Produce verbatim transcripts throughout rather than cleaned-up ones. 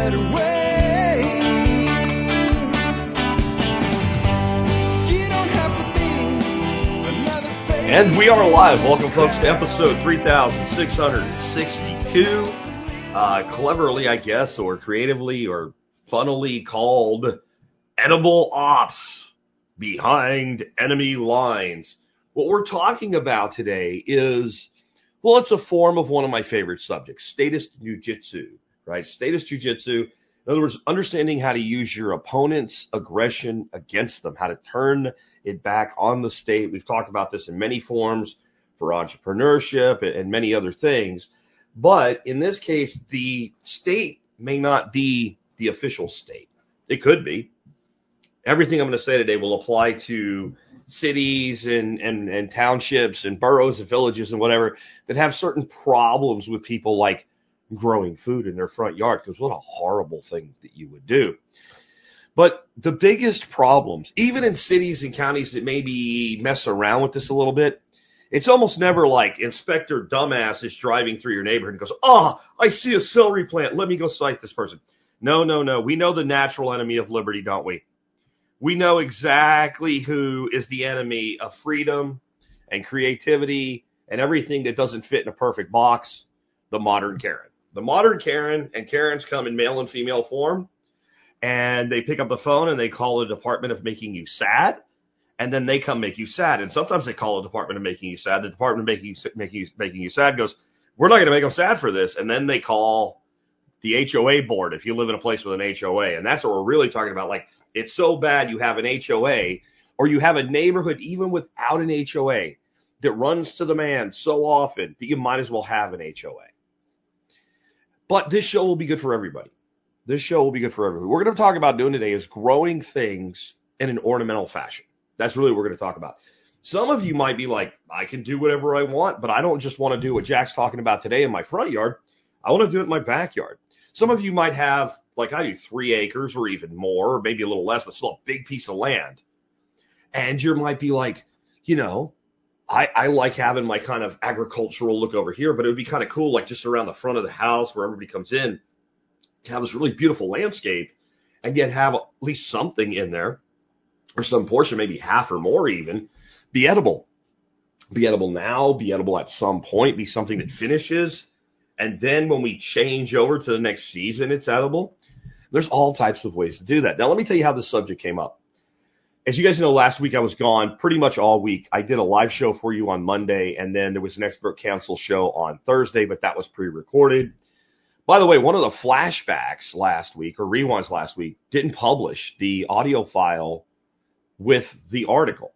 better way. You don't have to think another face. And we are live. Welcome, folks, to episode three thousand six hundred sixty-two. Uh, cleverly, I guess, or creatively, or funnily called Edible Ops Behind Enemy Lines. What we're talking about today is, well, it's a form of one of my favorite subjects, statist jujitsu, right? Statist jujitsu, in other words, understanding how to use your opponent's aggression against them, how to turn it back on the state. We've talked about this in many forms for entrepreneurship and many other things. But in this case, the state may not be the official state. It could be. Everything I'm going to say today will apply to cities and, and, and townships and boroughs and villages and whatever that have certain problems with people like growing food in their front yard, because what a horrible thing that you would do. But the biggest problems, even in cities and counties that maybe mess around with this a little bit, it's almost never like Inspector Dumbass is driving through your neighborhood and goes, oh, I see a celery plant. Let me go cite this person. No, no, no. We know the natural enemy of liberty, don't we? We know exactly who is the enemy of freedom and creativity and everything that doesn't fit in a perfect box, the modern Karen. The modern Karen, and Karens come in male and female form, and they pick up the phone and they call the Department of Making You Sad, and then they come make you sad. And sometimes they call the Department of Making You Sad. The Department of Making you, making you, making you Sad goes, we're not going to make them sad for this. And then they call the H O A board if you live in a place with an H O A. And that's what we're really talking about. Like, it's so bad you have an H O A, or you have a neighborhood even without an H O A that runs to the man so often that you might as well have an H O A. But this show will be good for everybody. This show will be good for everybody. What we're going to talk about doing today is growing things in an ornamental fashion. That's really what we're going to talk about. Some of you might be like, I can do whatever I want, but I don't just want to do what Jack's talking about today in my front yard. I want to do it in my backyard. Some of you might have, like I do, three acres or even more, or maybe a little less, but still a big piece of land. And you might be like, you know, I, I like having my kind of agricultural look over here, but it would be kind of cool, like just around the front of the house where everybody comes in, to have this really beautiful landscape and yet have at least something in there, or some portion, maybe half or more even, be edible. Be edible now, be edible at some point, be something that finishes. And then when we change over to the next season, it's edible. There's all types of ways to do that. Now, let me tell you how this subject came up. As you guys know, last week I was gone pretty much all week. I did a live show for you on Monday, and then there was an expert council show on Thursday, but that was pre-recorded. By the way, one of the flashbacks last week, or rewinds last week, didn't publish the audio file with the article.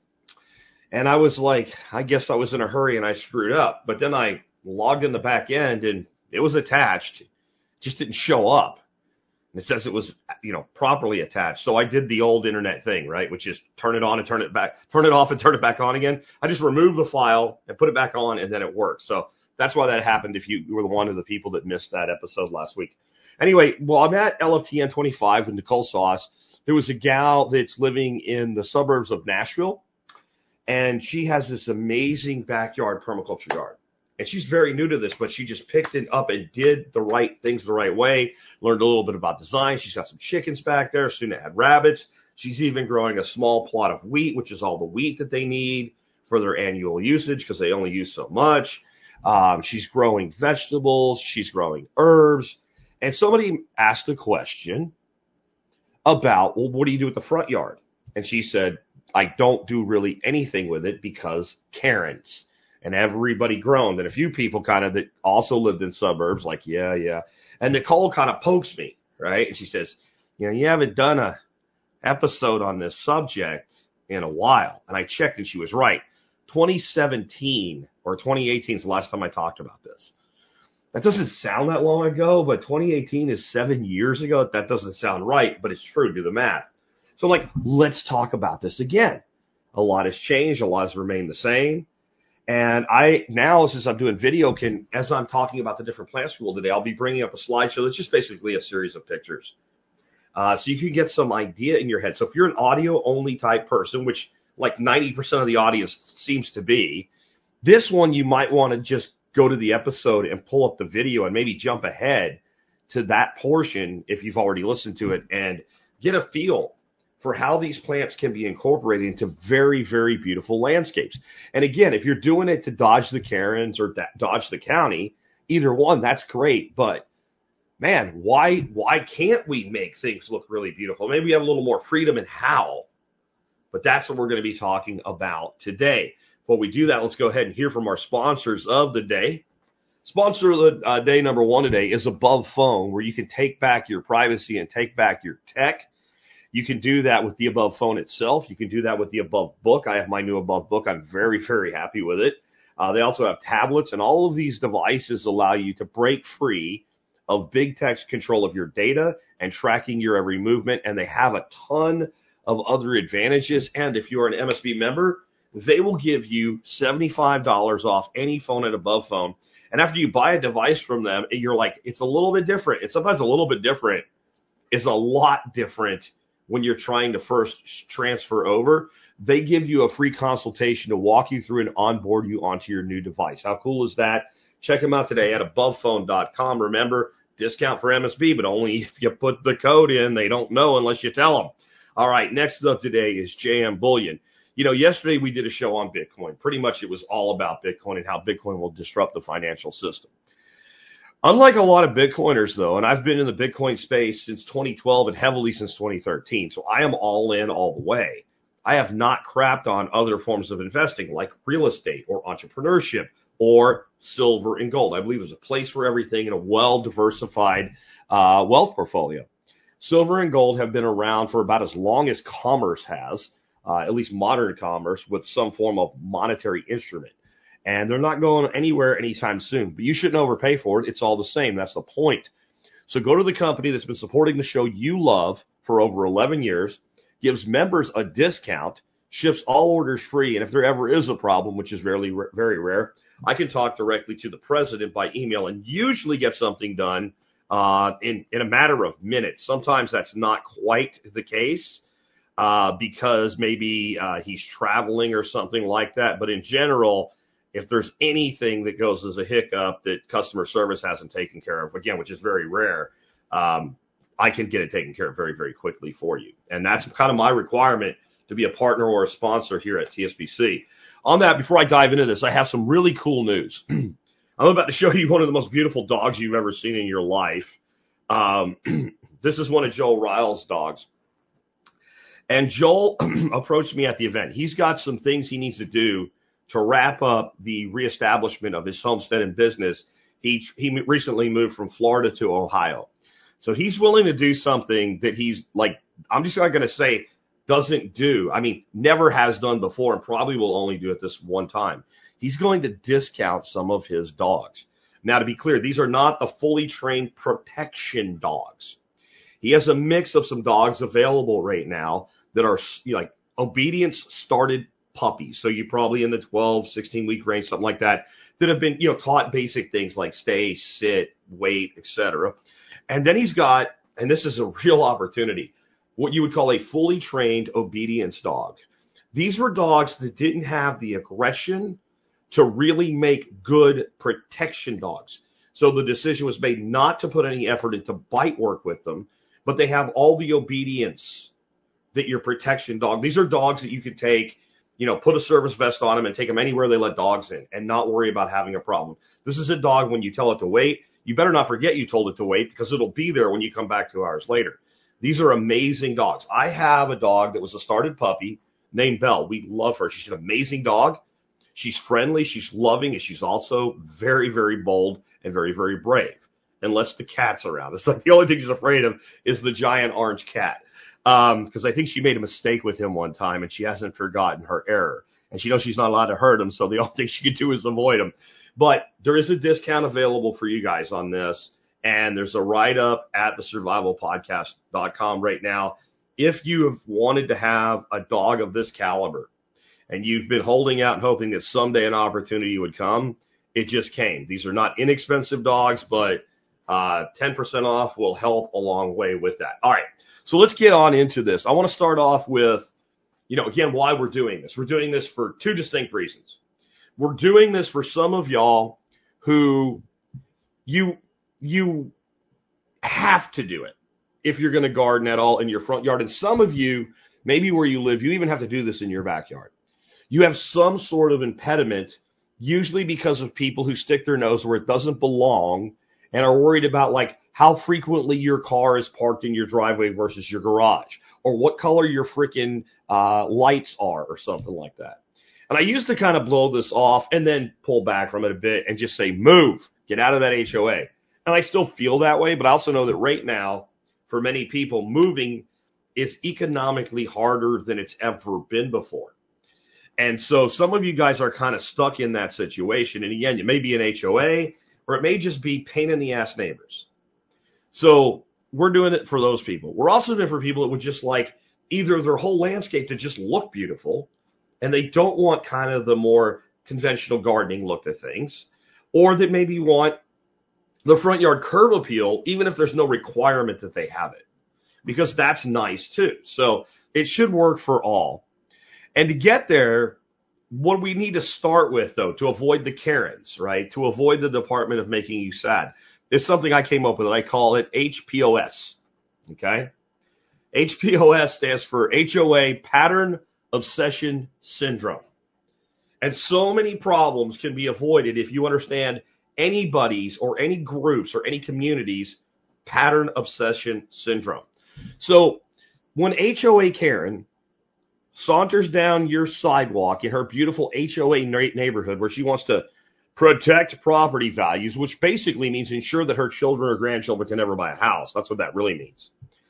And I was like, I guess I was in a hurry and I screwed up. But then I logged in the back end and it was attached. It just didn't show up. And it says it was, you know, properly attached. So I did the old internet thing, right? Which is turn it on and turn it back, turn it off and turn it back on again. I just removed the file and put it back on, and then it worked. So that's why that happened if you were one of the people that missed that episode last week. Anyway, well, I'm at L F T N twenty-five with Nicole Sauce. There was a gal that's living in the suburbs of Nashville, and she has this amazing backyard permaculture yard. And she's very new to this, but she just picked it up and did the right things the right way, learned a little bit about design. She's got some chickens back there. Soon it had rabbits. She's even growing a small plot of wheat, which is all the wheat that they need for their annual usage because they only use so much. Um, she's growing vegetables. She's growing herbs. And somebody asked a question about, well, what do you do with the front yard? And she said, I don't do really anything with it because Karens. And everybody groaned. And a few people kind of that also lived in suburbs, like, yeah, yeah. And Nicole kind of pokes me, right? And she says, you know, you haven't done a episode on this subject in a while. And I checked and she was right. twenty seventeen or twenty eighteen is the last time I talked about this. That doesn't sound that long ago, but twenty eighteen is seven years ago. That doesn't sound right, but it's true. Do the math. So I'm like, let's talk about this again. A lot has changed. A lot has remained the same. And I now, since I'm doing video, can, as I'm talking about the different plant school today, I'll be bringing up a slideshow that's just basically a series of pictures. Uh, so you can get some idea in your head. So if you're an audio-only type person, which like ninety percent of the audience seems to be, this one you might want to just go to the episode and pull up the video and maybe jump ahead to that portion if you've already listened to it and get a feel for how these plants can be incorporated into very, very beautiful landscapes. And again, if you're doing it to dodge the Karens or da- dodge the county, either one, that's great. But man, why why can't we make things look really beautiful? Maybe we have a little more freedom in how, but that's what we're going to be talking about today. Before we do that, let's go ahead and hear from our sponsors of the day. Sponsor of the uh, day number one today is Above Phone, where you can take back your privacy and take back your tech. You can do that with the Above Phone itself. You can do that with the Above Book. I have my new Above Book. I'm very, very happy with it. Uh, they also have tablets, and all of these devices allow you to break free of big tech's control of your data and tracking your every movement, and they have a ton of other advantages. And if you're an M S B member, they will give you seventy-five dollars off any phone at Above Phone. And after you buy a device from them, you're like, it's a little bit different. It's sometimes a little bit different. It's a lot different when you're trying to first transfer over. They give you a free consultation to walk you through and onboard you onto your new device. How cool is that? Check them out today at above phone dot com. Remember, discount for M S B, but only if you put the code in. They don't know unless you tell them. All right, next up today is J M Bullion. You know, yesterday we did a show on Bitcoin. Pretty much it was all about Bitcoin and how Bitcoin will disrupt the financial system. Unlike a lot of Bitcoiners, though, and I've been in the Bitcoin space since twenty twelve and heavily since twenty thirteen, so I am all in all the way. I have not crapped on other forms of investing like real estate or entrepreneurship or silver and gold. I believe there's a place for everything in a well-diversified uh, wealth portfolio. Silver and gold have been around for about as long as commerce has. Uh, at least modern commerce, with some form of monetary instrument. And they're not going anywhere anytime soon. But you shouldn't overpay for it. It's all the same. That's the point. So go to the company that's been supporting the show you love for over eleven years, gives members a discount, ships all orders free, and if there ever is a problem, which is very, very rare, I can talk directly to the president by email and usually get something done uh, in, in a matter of minutes. Sometimes that's not quite the case. Uh, because maybe uh, he's traveling or something like that. But in general, if there's anything that goes as a hiccup that customer service hasn't taken care of, again, which is very rare, um, I can get it taken care of very, very quickly for you. And that's kind of my requirement to be a partner or a sponsor here at T S B C. On that, before I dive into this, I have some really cool news. I'm about to show you one of the most beautiful dogs you've ever seen in your life. Um, this is one of Joel Ryle's dogs. And Joel approached me at the event. He's got some things he needs to do to wrap up the reestablishment of his homestead and business. He he recently moved from Florida to Ohio. So he's willing to do something that he's like, I'm just not going to say doesn't do. I mean, never has done before and probably will only do it this one time. He's going to discount some of his dogs. Now, to be clear, these are not the fully trained protection dogs. He has a mix of some dogs available right now that are, you know, like obedience started puppies. So you're probably in the twelve, sixteen week range, something like that, that have been, you know, taught basic things like stay, sit, wait, et cetera. And then he's got, and this is a real opportunity, what you would call a fully trained obedience dog. These were dogs that didn't have the aggression to really make good protection dogs. So the decision was made not to put any effort into bite work with them, but they have all the obedience that your protection dog. These are dogs that you could take, you know, put a service vest on them and take them anywhere they let dogs in and not worry about having a problem. This is a dog when you tell it to wait, you better not forget you told it to wait because it'll be there when you come back two hours later. These are amazing dogs. I have a dog that was a started puppy named Belle. We love her. She's an amazing dog. She's friendly. She's loving. And she's also very, very bold and very, very brave. Unless the cat's around. It's like the only thing she's afraid of is the giant orange cat. Um, because I think she made a mistake with him one time and she hasn't forgotten her error. And she knows she's not allowed to hurt him, so the only thing she can do is avoid him. But there is a discount available for you guys on this. And there's a write-up at the survival podcast dot com right now. If you have wanted to have a dog of this caliber and you've been holding out and hoping that someday an opportunity would come, it just came. These are not inexpensive dogs, but uh, ten percent off will help a long way with that. All right, so let's get on into this. I want to start off with, you know, again, why we're doing this. We're doing this for two distinct reasons. We're doing this for some of y'all who you, you, have to do it if you're going to garden at all in your front yard. And some of you, maybe where you live, you even have to do this in your backyard. You have some sort of impediment, usually because of people who stick their nose where it doesn't belong and are worried about like how frequently your car is parked in your driveway versus your garage, or what color your freaking uh, lights are, or something like that. And I used to kind of blow this off and then pull back from it a bit and just say, move, get out of that H O A. And I still feel that way, but I also know that right now, for many people, moving is economically harder than it's ever been before. And so some of you guys are kind of stuck in that situation. And again, it may be an H O A, or it may just be pain in the ass neighbors. So we're doing it for those people. We're also doing it for people that would just like either their whole landscape to just look beautiful, and they don't want kind of the more conventional gardening look to things, or that maybe want the front yard curb appeal, even if there's no requirement that they have it, because that's nice too. So it should work for all. And to get there, what we need to start with, though, to avoid the Karens, right, to avoid the Department of Making You Sad, is something I came up with. I call it H P O S, okay? H P O S stands for H O A, Pattern Obsession Syndrome. And so many problems can be avoided if you understand anybody's or any groups or any community's pattern obsession syndrome. So when H O A Karen saunters down your sidewalk in her beautiful H O A neighborhood where she wants to protect property values, which basically means ensure that her children or grandchildren can never buy a house. That's what that really means.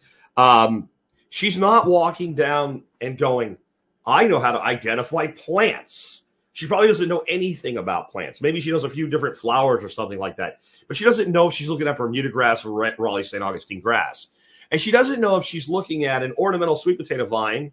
Um, she's not walking down and going, I know how to identify plants. She probably doesn't know anything about plants. Maybe she knows a few different flowers or something like that. But she doesn't know if she's looking at Bermuda grass or Raleigh Saint Augustine grass. And she doesn't know if she's looking at an ornamental sweet potato vine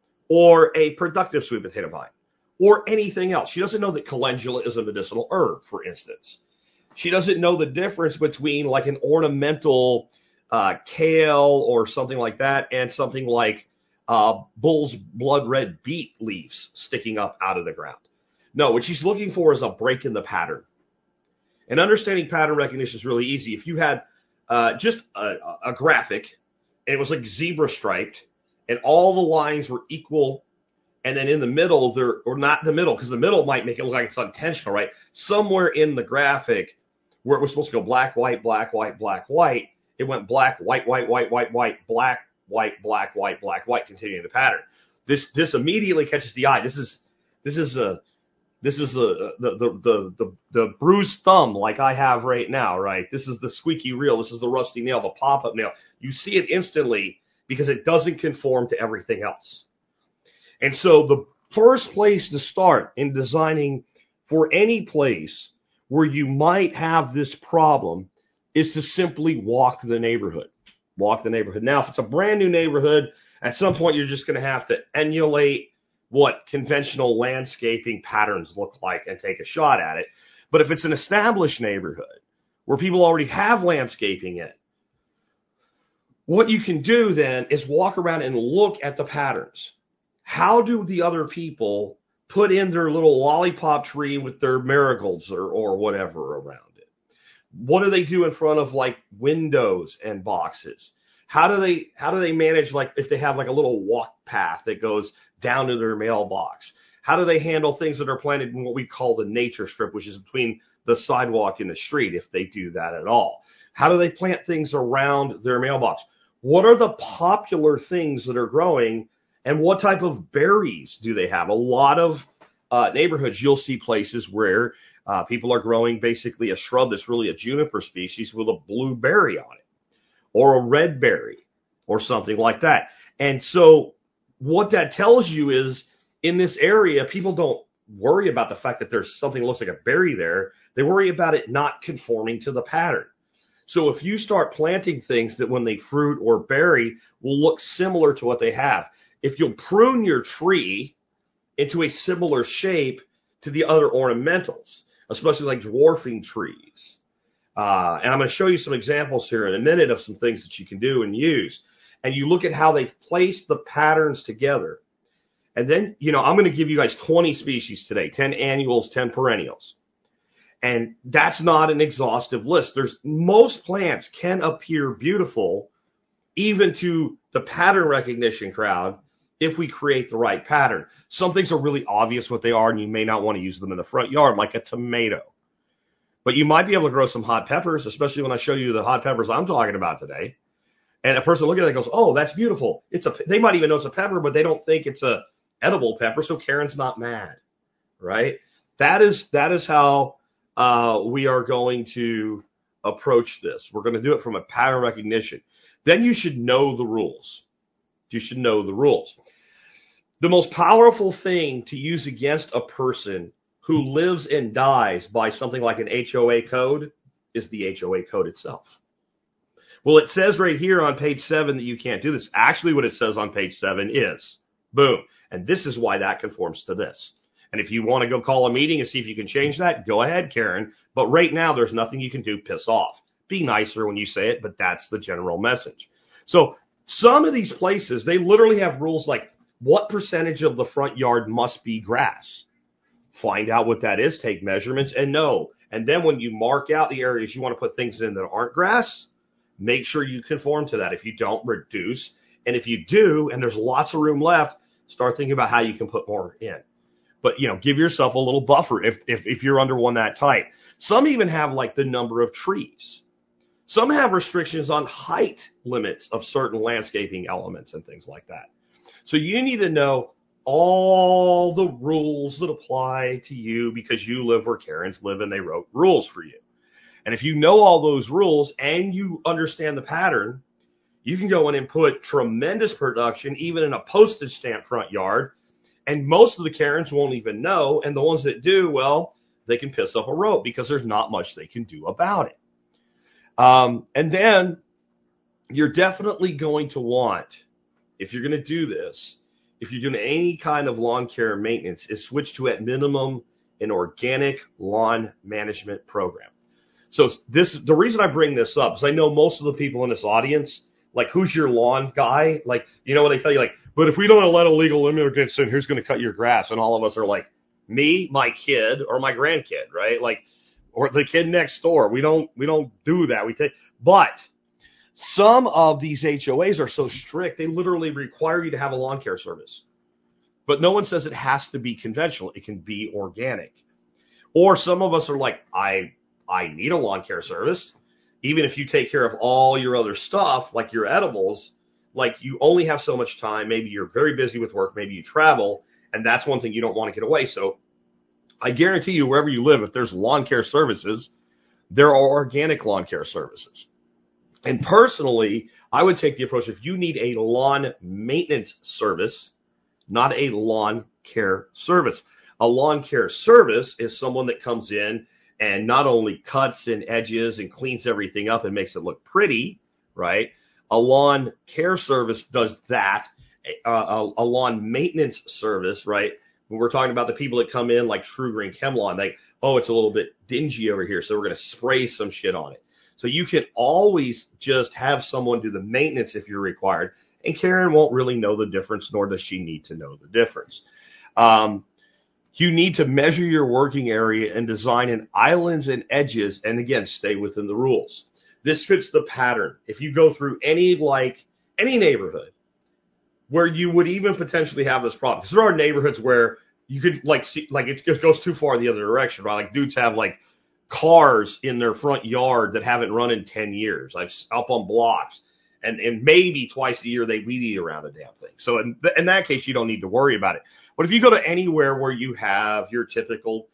or a productive sweet potato vine or anything else. She doesn't know that calendula is a medicinal herb, for instance. She doesn't know the difference between like an ornamental uh, kale or something like that and something like uh, bull's blood red beet leaves sticking up out of the ground. No, what she's looking for is a break in the pattern. And understanding pattern recognition is really easy. If you had uh, just a, a graphic, and it was like zebra striped, and all the lines were equal, and then in the middle, they're, or not in the middle, because the middle might make it look like it's unintentional, right? Somewhere in the graphic where it was supposed to go black, white, black, white, black, white, it went black, white, white, white, white, white, black, white, black, white, black, white, continuing the pattern. This this immediately catches the eye. This is this is a This is the, the, the, the, the bruised thumb like I have right now, right? This is the squeaky reel. This is the rusty nail, the pop-up nail. You see it instantly because it doesn't conform to everything else. And so the first place to start in designing for any place where you might have this problem is to simply walk the neighborhood. Walk the neighborhood. Now, if it's a brand new neighborhood, at some point you're just going to have to emulate what conventional landscaping patterns look like and take a shot at it. But if it's an established neighborhood where people already have landscaping in, what you can do then is walk around and look at the patterns. How do the other people put in their little lollipop tree with their marigolds or, or whatever around it? What do they do in front of like windows and boxes? How do they how do they manage, like, if they have like a little walk path that goes down to their mailbox? How do they handle things that are planted in what we call the nature strip, which is between the sidewalk and the street, if they do that at all? How do they plant things around their mailbox? What are the popular things that are growing, and what type of berries do they have? A lot of uh, neighborhoods, you'll see places where uh, people are growing basically a shrub that's really a juniper species with a blue berry on it, or a red berry, or something like that. And so what that tells you is, in this area, people don't worry about the fact that there's something that looks like a berry there. They worry about it not conforming to the pattern. So if you start planting things that when they fruit or berry will look similar to what they have, if you'll prune your tree into a similar shape to the other ornamentals, especially like dwarfing trees, Uh, and I'm going to show you some examples here in a minute of some things that you can do and use. And you look at how they place the patterns together. And then, you know, I'm going to give you guys twenty species today, ten annuals, ten perennials. And that's not an exhaustive list. There's most plants can appear beautiful even to the pattern recognition crowd if we create the right pattern. Some things are really obvious what they are, and you may not want to use them in the front yard, like a tomato. But you might be able to grow some hot peppers, especially when I show you the hot peppers I'm talking about today. And a person looking at it goes, oh, that's beautiful. It's a. They might even know it's a pepper, but they don't think it's a edible pepper, so Karen's not mad, right? That is that is how uh, we are going to approach this. We're going to do it from a pattern recognition. Then you should know the rules. You should know the rules. The most powerful thing to use against a person who lives and dies by something like an H O A code is the H O A code itself. Well, it says right here on page seven that you can't do this. Actually, what it says on page seven is, boom. And this is why that conforms to this. And if you want to go call a meeting and see if you can change that, go ahead, Karen. But right now, there's nothing you can do. Piss off. Be nicer when you say it, but that's the general message. So some of these places, they literally have rules like what percentage of the front yard must be grass. Find out what that is, take measurements, and know. And then when you mark out the areas you want to put things in that aren't grass, make sure you conform to that. If you don't, reduce. And if you do, and there's lots of room left, start thinking about how you can put more in. But, you know, give yourself a little buffer if, if, if you're under one that tight. Some even have like the number of trees. Some have restrictions on height limits of certain landscaping elements and things like that. So you need to know all the rules that apply to you because you live where Karens live and they wrote rules for you. And if you know all those rules and you understand the pattern, you can go in and put tremendous production even in a postage stamp front yard. And most of the Karens won't even know. And the ones that do, well, they can piss off a rope because there's not much they can do about it. Um, and then you're definitely going to want, if you're going to do this, if you're doing any kind of lawn care maintenance, is switch to at minimum an organic lawn management program. So this, the reason I bring this up is I know most of the people in this audience, like, who's your lawn guy? Like, you know what they tell you, like, but if we don't let illegal immigrants in, who's going to cut your grass? And all of us are like, me, my kid, or my grandkid, right? Like, or the kid next door. We don't, we don't do that. We take, but some of these H O As are so strict, they literally require you to have a lawn care service. But no one says it has to be conventional. It can be organic. Or some of us are like, I, I need a lawn care service. Even if you take care of all your other stuff, like your edibles, like you only have so much time. Maybe you're very busy with work. Maybe you travel. And that's one thing you don't want to get away. So I guarantee you, wherever you live, if there's lawn care services, there are organic lawn care services. And personally, I would take the approach, if you need a lawn maintenance service, not a lawn care service. A lawn care service is someone that comes in and not only cuts and edges and cleans everything up and makes it look pretty, right? A lawn care service does that. A, a, a lawn maintenance service, right? When we're talking about the people that come in like True Green ChemLawn, like, oh, it's a little bit dingy over here, so we're going to spray some shit on it. So you can always just have someone do the maintenance if you're required, and Karen won't really know the difference, nor does she need to know the difference. Um, you need to measure your working area and design in islands and edges, and again, stay within the rules. This fits the pattern. If you go through any, like, any neighborhood where you would even potentially have this problem, because there are neighborhoods where you could, like, see, like, it just goes too far the other direction, right? Like, dudes have, like, cars in their front yard that haven't run in ten years. I've up on blocks, and, and maybe twice a year they weed eat around a damn thing. So in, th- in that case, you don't need to worry about it. But if you go to anywhere where you have your typical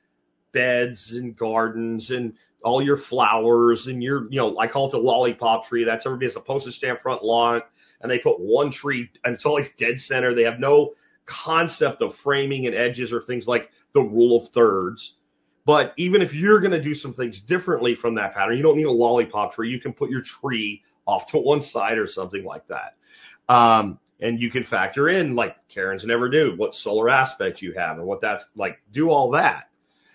beds and gardens and all your flowers and your, you know, I call it the lollipop tree. That's everybody has a postage stamp front lawn, and they put one tree, and it's always dead center. They have no concept of framing and edges or things like the rule of thirds. But even if you're going to do some things differently from that pattern, you don't need a lollipop tree. You can put your tree off to one side or something like that. Um, and you can factor in, like Karen's never do, what solar aspect you have and what that's like. Do all that.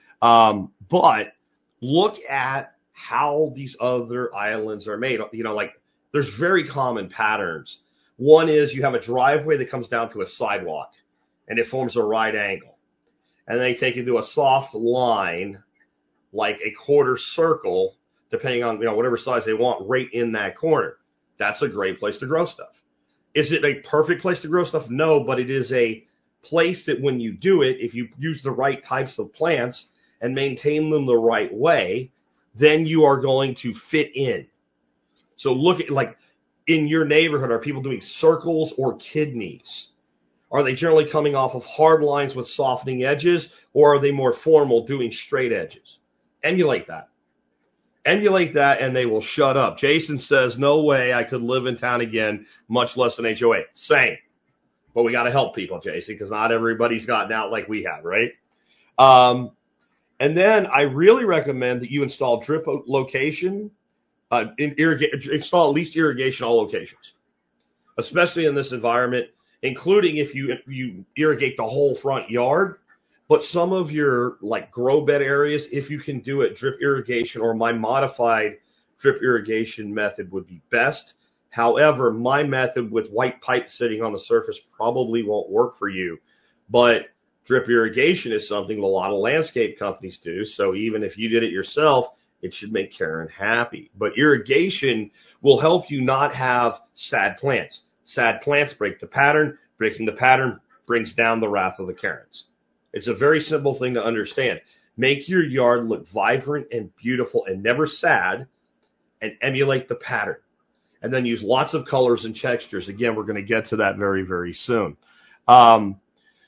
Um, but look at how these other islands are made. You know, like there's very common patterns. One is you have a driveway that comes down to a sidewalk, and it forms a right angle. And they take it to a soft line like a quarter circle, depending on, you know, whatever size they want, right in that corner. That's a great place to grow stuff. Is it a perfect place to grow stuff? No, but it is a place that when you do it, if you use the right types of plants and maintain them the right way, then you are going to fit in. So look at, like, in your neighborhood, are people doing circles or kidneys? Are they generally coming off of hard lines with softening edges, or are they more formal doing straight edges? Emulate that. Emulate that, and they will shut up. Jason says, no way I could live in town again, much less an H O A. Same. But we got to help people, Jason, because not everybody's gotten out like we have, right? Um, and then I really recommend that you install drip location, uh, in irrigate, install at least irrigation all locations, especially in this environment, including if you if you irrigate the whole front yard. But some of your, like, grow bed areas, if you can do it, drip irrigation or my modified drip irrigation method would be best. However, my method with white pipe sitting on the surface probably won't work for you. But drip irrigation is something a lot of landscape companies do. So even if you did it yourself, it should make Karen happy. But irrigation will help you not have sad plants. Sad plants break the pattern. Breaking the pattern brings down the wrath of the Karens. It's a very simple thing to understand. Make your yard look vibrant and beautiful and never sad, and emulate the pattern. And then use lots of colors and textures. Again, we're going to get to that very, very soon. Um,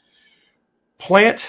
plant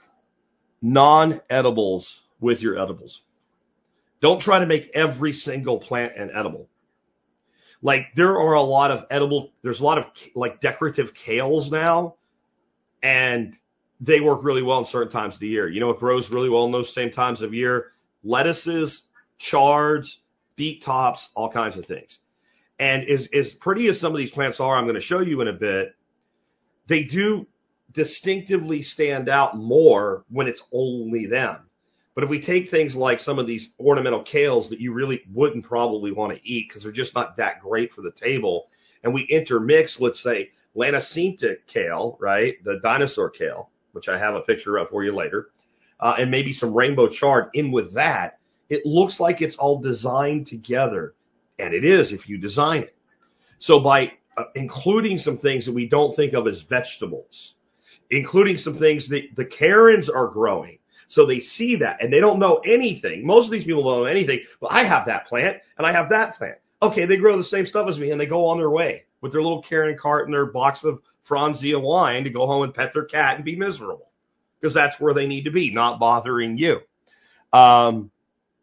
non-edibles with your edibles. Don't try to make every single plant an edible. Like, there are a lot of edible, there's a lot of, like, decorative kales now, and they work really well in certain times of the year. You know what grows really well in those same times of year? Lettuces, chards, beet tops, all kinds of things. And as, as pretty as some of these plants are, I'm going to show you in a bit, they do distinctively stand out more when it's only them. But if we take things like some of these ornamental kales that you really wouldn't probably want to eat because they're just not that great for the table, and we intermix, let's say, Lanacinta kale, right, the dinosaur kale, which I have a picture of for you later, uh, and maybe some rainbow chard in with that, it looks like it's all designed together. And it is if you design it. So by uh, including some things that we don't think of as vegetables, including some things that the Karens are growing, so they see that, and they don't know anything. Most of these people don't know anything. Well, I have that plant, and I have that plant. Okay, they grow the same stuff as me, and they go on their way with their little Karen cart and their box of Franzia wine to go home and pet their cat and be miserable, because that's where they need to be, not bothering you. Um,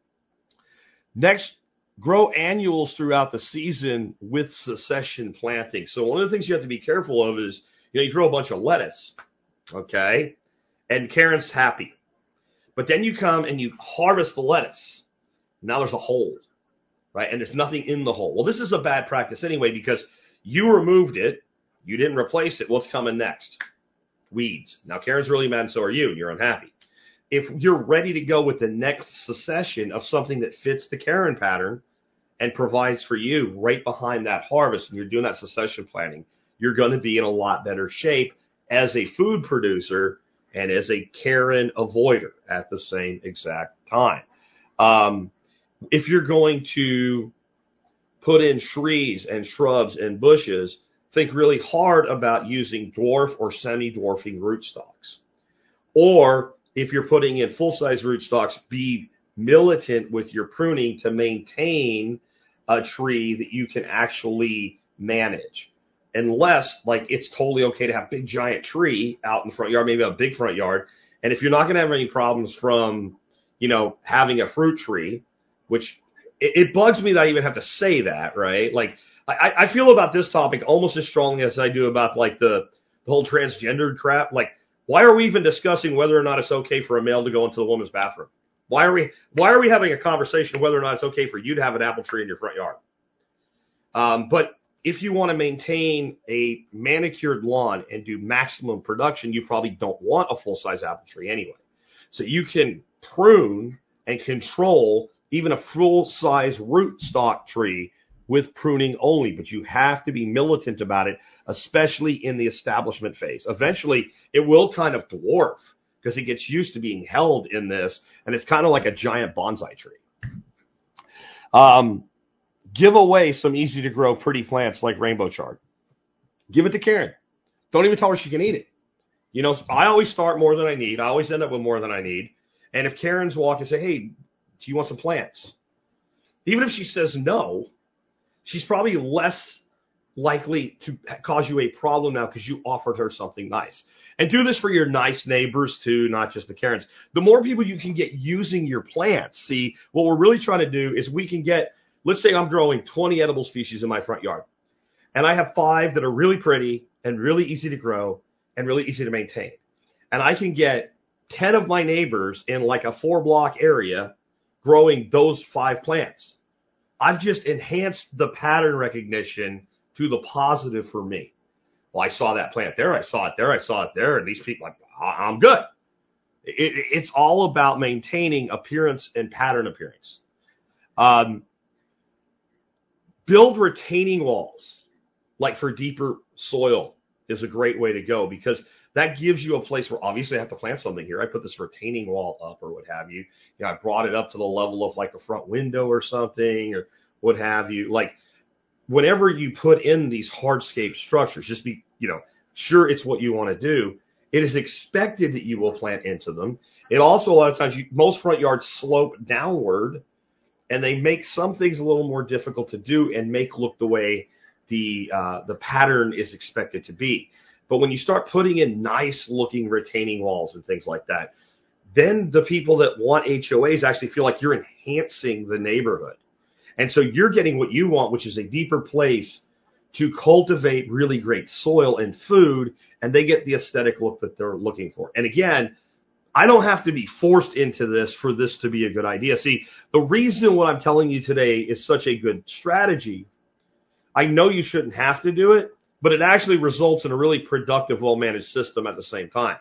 next, grow annuals throughout the season with succession planting. So one of the things you have to be careful of is, you know, you grow a bunch of lettuce, okay, and Karen's happy. But then you come and you harvest the lettuce. Now there's a hole, right, and there's nothing in the hole. Well, this is a bad practice anyway, because you removed it. You didn't replace it. What's coming next? Weeds. Now, Karen's really mad, and so are you. You're unhappy. If you're ready to go with the next succession of something that fits the Karen pattern and provides for you right behind that harvest, and you're doing that succession planting, you're going to be in a lot better shape as a food producer and as a Karen avoider at the same exact time. Um, if you're going to put in trees and shrubs and bushes, think really hard about using dwarf or semi-dwarfing rootstocks. Or if you're putting in full-size rootstocks, be militant with your pruning to maintain a tree that you can actually manage. Unless, like, it's totally okay to have a big giant tree out in the front yard, maybe a big front yard. And if you're not going to have any problems from, you know, having a fruit tree, which it, it bugs me that I even have to say that, right? Like, I, I feel about this topic almost as strongly as I do about, like, the, the whole transgendered crap. Like, why are we even discussing whether or not it's okay for a male to go into the woman's bathroom? Why are we why are we having a conversation of whether or not it's okay for you to have an apple tree in your front yard? Um, but if you want to maintain a manicured lawn and do maximum production, you probably don't want a full-size apple tree anyway. So you can prune and control even a full-size rootstock tree with pruning only, but you have to be militant about it, especially in the establishment phase. Eventually, it will kind of dwarf because it gets used to being held in this, and it's kind of like a giant bonsai tree. Um, give away some easy to grow pretty plants like rainbow chard. Give it to Karen. Don't even tell her she can eat it. You know, I always start more than I need. I always end up with more than I need. And if Karen's walk and say, hey, do you want some plants? Even if she says no, she's probably less likely to cause you a problem now because you offered her something nice. And do this for your nice neighbors too, not just the Karens. The more people you can get using your plants, see, what we're really trying to do is we can get, let's say I'm growing twenty edible species in my front yard. And I have five that are really pretty and really easy to grow and really easy to maintain. And I can get ten of my neighbors in like a four block area growing those five plants. I've just enhanced the pattern recognition to the positive for me. Well, I saw that plant there. I saw it there. I saw it there. And these people, like, I'm good. It, it's all about maintaining appearance and pattern appearance. Um, build retaining walls, like for deeper soil, is a great way to go because that gives you a place where obviously I have to plant something here. I put this retaining wall up or what have you. You know, I brought it up to the level of like a front window or something or what have you. Like whenever you put in these hardscape structures, just be, you know, sure it's what you want to do. It is expected that you will plant into them. It also, a lot of times, you, most front yards slope downward, and they make some things a little more difficult to do and make look the way the uh, the pattern is expected to be. But when you start putting in nice-looking retaining walls and things like that, then the people that want H O As actually feel like you're enhancing the neighborhood. And so you're getting what you want, which is a deeper place to cultivate really great soil and food, and they get the aesthetic look that they're looking for. And again, I don't have to be forced into this for this to be a good idea. See, the reason what I'm telling you today is such a good strategy, I know you shouldn't have to do it, but it actually results in a really productive, well-managed system at the same time.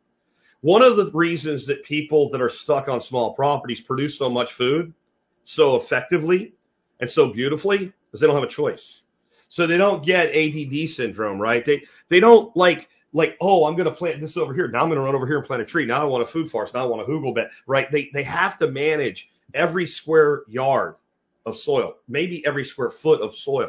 One of the reasons that people that are stuck on small properties produce so much food so effectively and so beautifully is they don't have a choice. So they don't get A D D syndrome, right? They they don't like, like oh, I'm going to plant this over here. Now I'm going to run over here and plant a tree. Now I want a food forest. Now I want a hugel bed, right? They, they have to manage every square yard of soil, maybe every square foot of soil.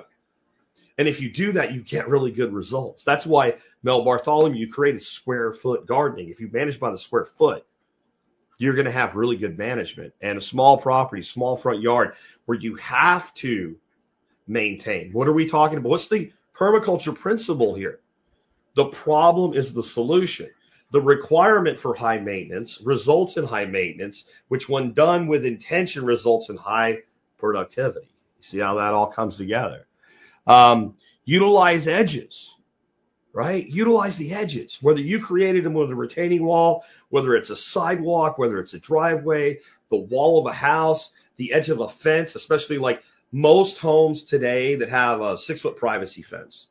And if you do that, you get really good results. That's why Mel Bartholomew created square foot gardening. If you manage by the square foot, you're going to have really good management. And a small property, small front yard, where you have to maintain. What are we talking about? What's the permaculture principle here? The problem is the solution. The requirement for high maintenance results in high maintenance, which when done with intention results in high productivity. You see how that all comes together? Um, utilize edges, right? Utilize the edges, whether you created them with a retaining wall, whether it's a sidewalk, whether it's a driveway, the wall of a house, the edge of a fence, especially like most homes today that have a six foot privacy fence.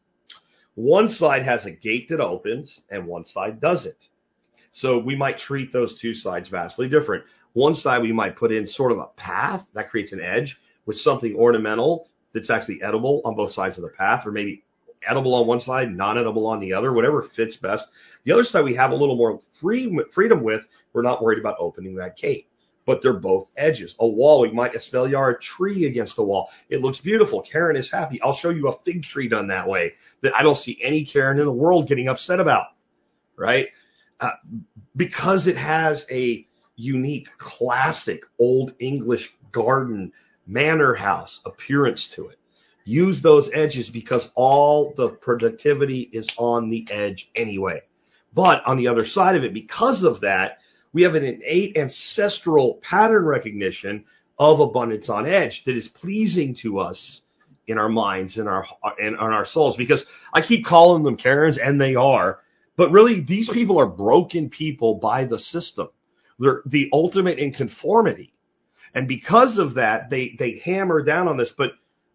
One side has a gate that opens and one side doesn't. So we might treat those two sides vastly different. One side we might put in sort of a path that creates an edge with something ornamental that's actually edible on both sides of the path, or maybe edible on one side, non-edible on the other, whatever fits best. The other side we have a little more free, freedom with. We're not worried about opening that gate, but they're both edges. A wall, we might espalier a tree against a wall. It looks beautiful. Karen is happy. I'll show you a fig tree done that way that I don't see any Karen in the world getting upset about, right? Uh, because it has a unique, classic, old English garden manor house appearance to it. Use those edges because all the productivity is on the edge anyway. But on the other side of it, because of that, we have an innate ancestral pattern recognition of abundance on edge that is pleasing to us in our minds and our and on our souls. Because I keep calling them Karens, and they are, but really these people are broken people by the system. They're the ultimate in conformity. And because of that, they, they hammer down on this. But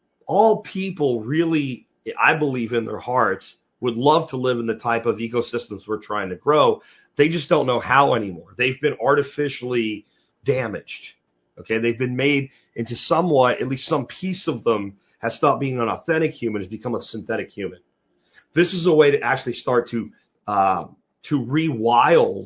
all people really, I believe in their hearts, would love to live in the type of ecosystems we're trying to grow. They just don't know how anymore. They've been artificially damaged. Okay, they've been made into somewhat, at least some piece of them has stopped being an authentic human, has become a synthetic human. This is a way to actually start to uh, to rewild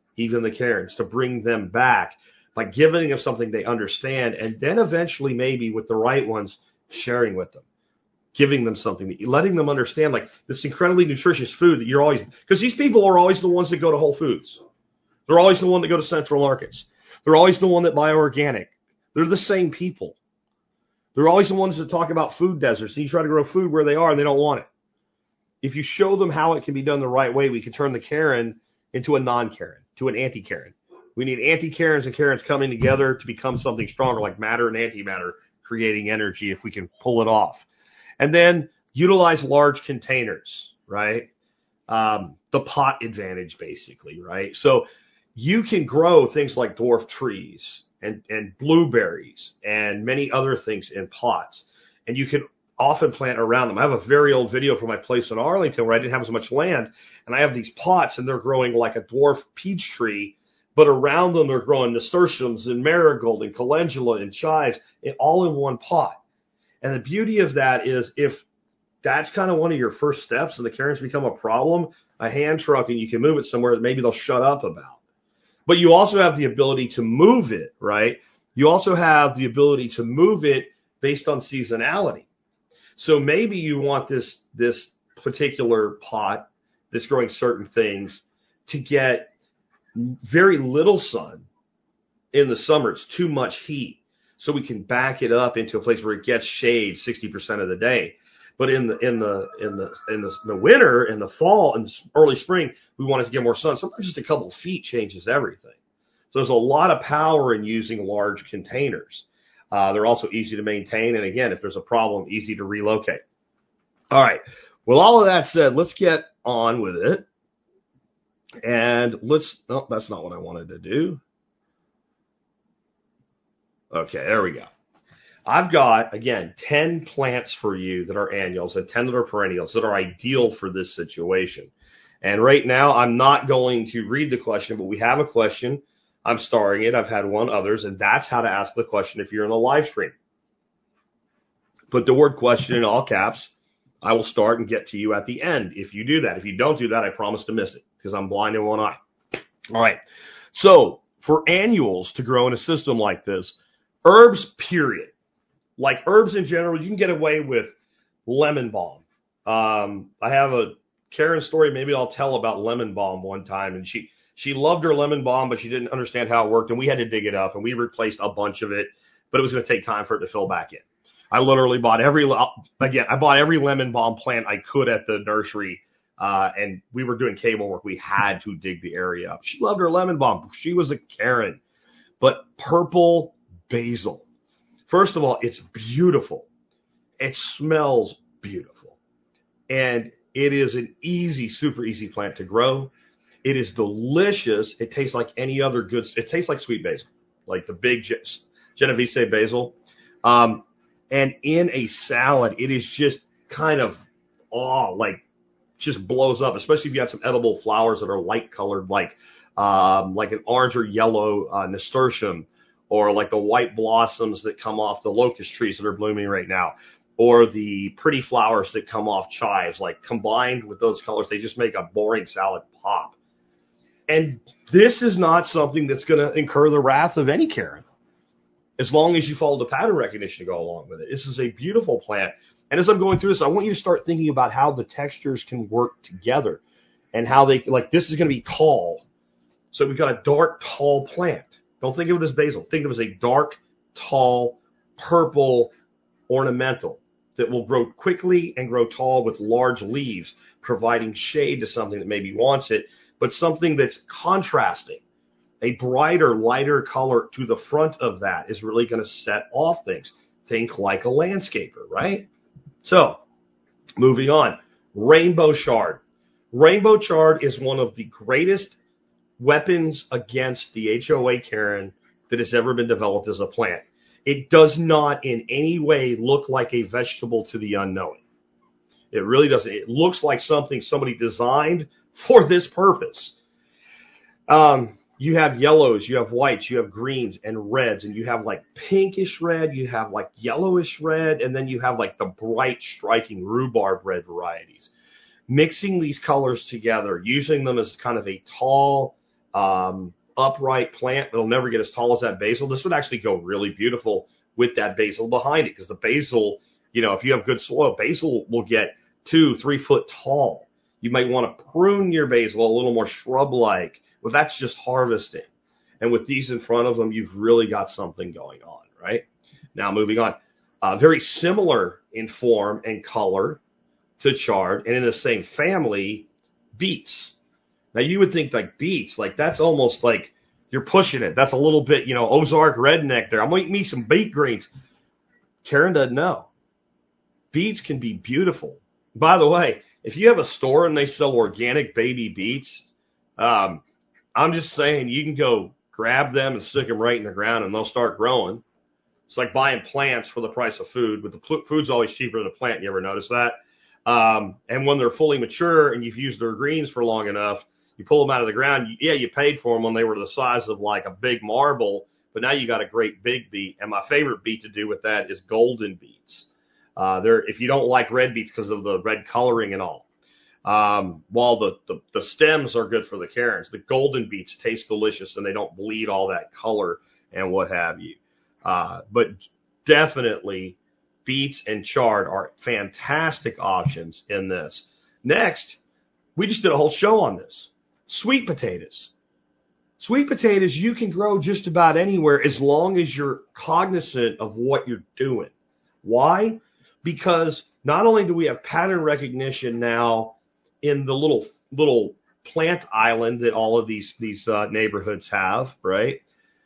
even the Karens, to bring them back by giving them something they understand, and then eventually maybe with the right ones, sharing with them, giving them something, letting them understand like this incredibly nutritious food that you're always, because these people are always the ones that go to Whole Foods. They're always the one that go to Central Markets. They're always the one that buy organic. They're the same people. They're always the ones that talk about food deserts. And you try to grow food where they are and they don't want it. If you show them how it can be done the right way, we can turn the Karen into a non-Karen, to an anti-Karen. We need anti-Karens and Karens coming together to become something stronger, like matter and antimatter, creating energy if we can pull it off. And then utilize large containers, right? Um, the pot advantage, basically, right? So you can grow things like dwarf trees and, and blueberries and many other things in pots. And you can often plant around them. I have a very old video from my place in Arlington where I didn't have as much land, and I have these pots, and they're growing like a dwarf peach tree, but around them they're growing nasturtiums and marigold and calendula and chives, all in one pot. And the beauty of that is if that's kind of one of your first steps and the Karens become a problem, a hand truck and you can move it somewhere that maybe they'll shut up about. But you also have the ability to move it, right? You also have the ability to move it based on seasonality. So maybe you want this, this particular pot that's growing certain things to get very little sun in the summer. It's too much heat. So we can back it up into a place where it gets shade sixty percent of the day. But in the in the in the in the, the winter, in the fall, and early spring, we want it to get more sun. Sometimes just a couple of feet changes everything. So there's a lot of power in using large containers. Uh, they're also easy to maintain, and again, if there's a problem, easy to relocate. All right. With all of that said, let's get on with it. And let's. No, that's not what I wanted to do. Okay, there we go. I've got, again, ten plants for you that are annuals and ten that are perennials that are ideal for this situation. And right now, I'm not going to read the question, but we have a question. I'm starring it. I've had one others, and that's how to ask the question if you're in a live stream. Put the word question in all caps. I will start and get to you at the end if you do that. If you don't do that, I promise to miss it because I'm blind in one eye. All right. So for annuals to grow in a system like this, herbs, period. Like herbs in general, you can get away with lemon balm. Um, I have a Karen story maybe I'll tell about lemon balm one time, and she she loved her lemon balm, but she didn't understand how it worked, and we had to dig it up, and we replaced a bunch of it, but it was going to take time for it to fill back in. I literally bought every again I bought every lemon balm plant I could at the nursery, uh, and we were doing cable work. We had to dig the area up. She loved her lemon balm. She was a Karen, but purple basil. First of all, it's beautiful. It smells beautiful. And it is an easy, super easy plant to grow. It is delicious. It tastes like any other good. It tastes like sweet basil, like the big Genovese basil. Um, and in a salad, it is just kind of, oh, like just blows up, especially if you have some edible flowers that are light colored, like, um, like an orange or yellow uh, nasturtium, or like the white blossoms that come off the locust trees that are blooming right now, or the pretty flowers that come off chives. Like combined with those colors, they just make a boring salad pop. And this is not something that's going to incur the wrath of any Karen, as long as you follow the pattern recognition to go along with it. This is a beautiful plant. And as I'm going through this, I want you to start thinking about how the textures can work together and how they, like this is going to be tall. So we've got a dark, tall plant. Don't think of it as basil. Think of it as a dark, tall, purple ornamental that will grow quickly and grow tall with large leaves, providing shade to something that maybe wants it, but something that's contrasting. A brighter, lighter color to the front of that is really going to set off things. Think like a landscaper, right? So, moving on. Rainbow chard. Rainbow chard is one of the greatest weapons against the H O A Karen that has ever been developed as a plant. It does not in any way look like a vegetable to the unknowing. It really doesn't. It looks like something somebody designed for this purpose. Um, you have yellows, you have whites, you have greens and reds, and you have like pinkish red, you have like yellowish red, and then you have like the bright, striking rhubarb red varieties. Mixing these colors together, using them as kind of a tall, um, upright plant. It'll never get as tall as that basil. This would actually go really beautiful with that basil behind it, because the basil, you know, if you have good soil, basil will get two, three foot tall. You might want to prune your basil a little more shrub-like. Well, that's just harvesting. And with these in front of them, you've really got something going on, right? Now, moving on. Uh, very similar in form and color to chard, and in the same family, beets. Now, you would think like beets, like that's almost like you're pushing it. That's a little bit, you know, Ozark redneck there. I'm going to eat me some beet greens. Karen doesn't know. Beets can be beautiful. By the way, if you have a store and they sell organic baby beets, um, I'm just saying you can go grab them and stick them right in the ground and they'll start growing. It's like buying plants for the price of food, but the food's always cheaper than the plant. You ever notice that? Um, and when they're fully mature and you've used their greens for long enough, you pull them out of the ground. Yeah, you paid for them when they were the size of like a big marble, but now you got a great big beet. And my favorite beet to do with that is golden beets. Uh, they're, if you don't like red beets because of the red coloring and all, um, while the, the, the stems are good for the Karens, the golden beets taste delicious and they don't bleed all that color and what have you. Uh, but definitely beets and chard are fantastic options in this. Next, we just did a whole show on this. Sweet potatoes. Sweet potatoes you can grow just about anywhere as long as you're cognizant of what you're doing. Why? Because not only do we have pattern recognition now in the little little plant island that all of these these uh, neighborhoods have, right?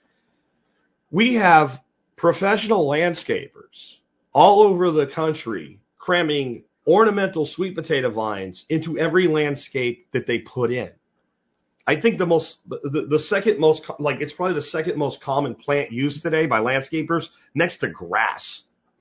We have professional landscapers all over the country cramming ornamental sweet potato vines into every landscape that they put in. I think the most, the, the second most, like it's probably the second most common plant used today by landscapers next to grass.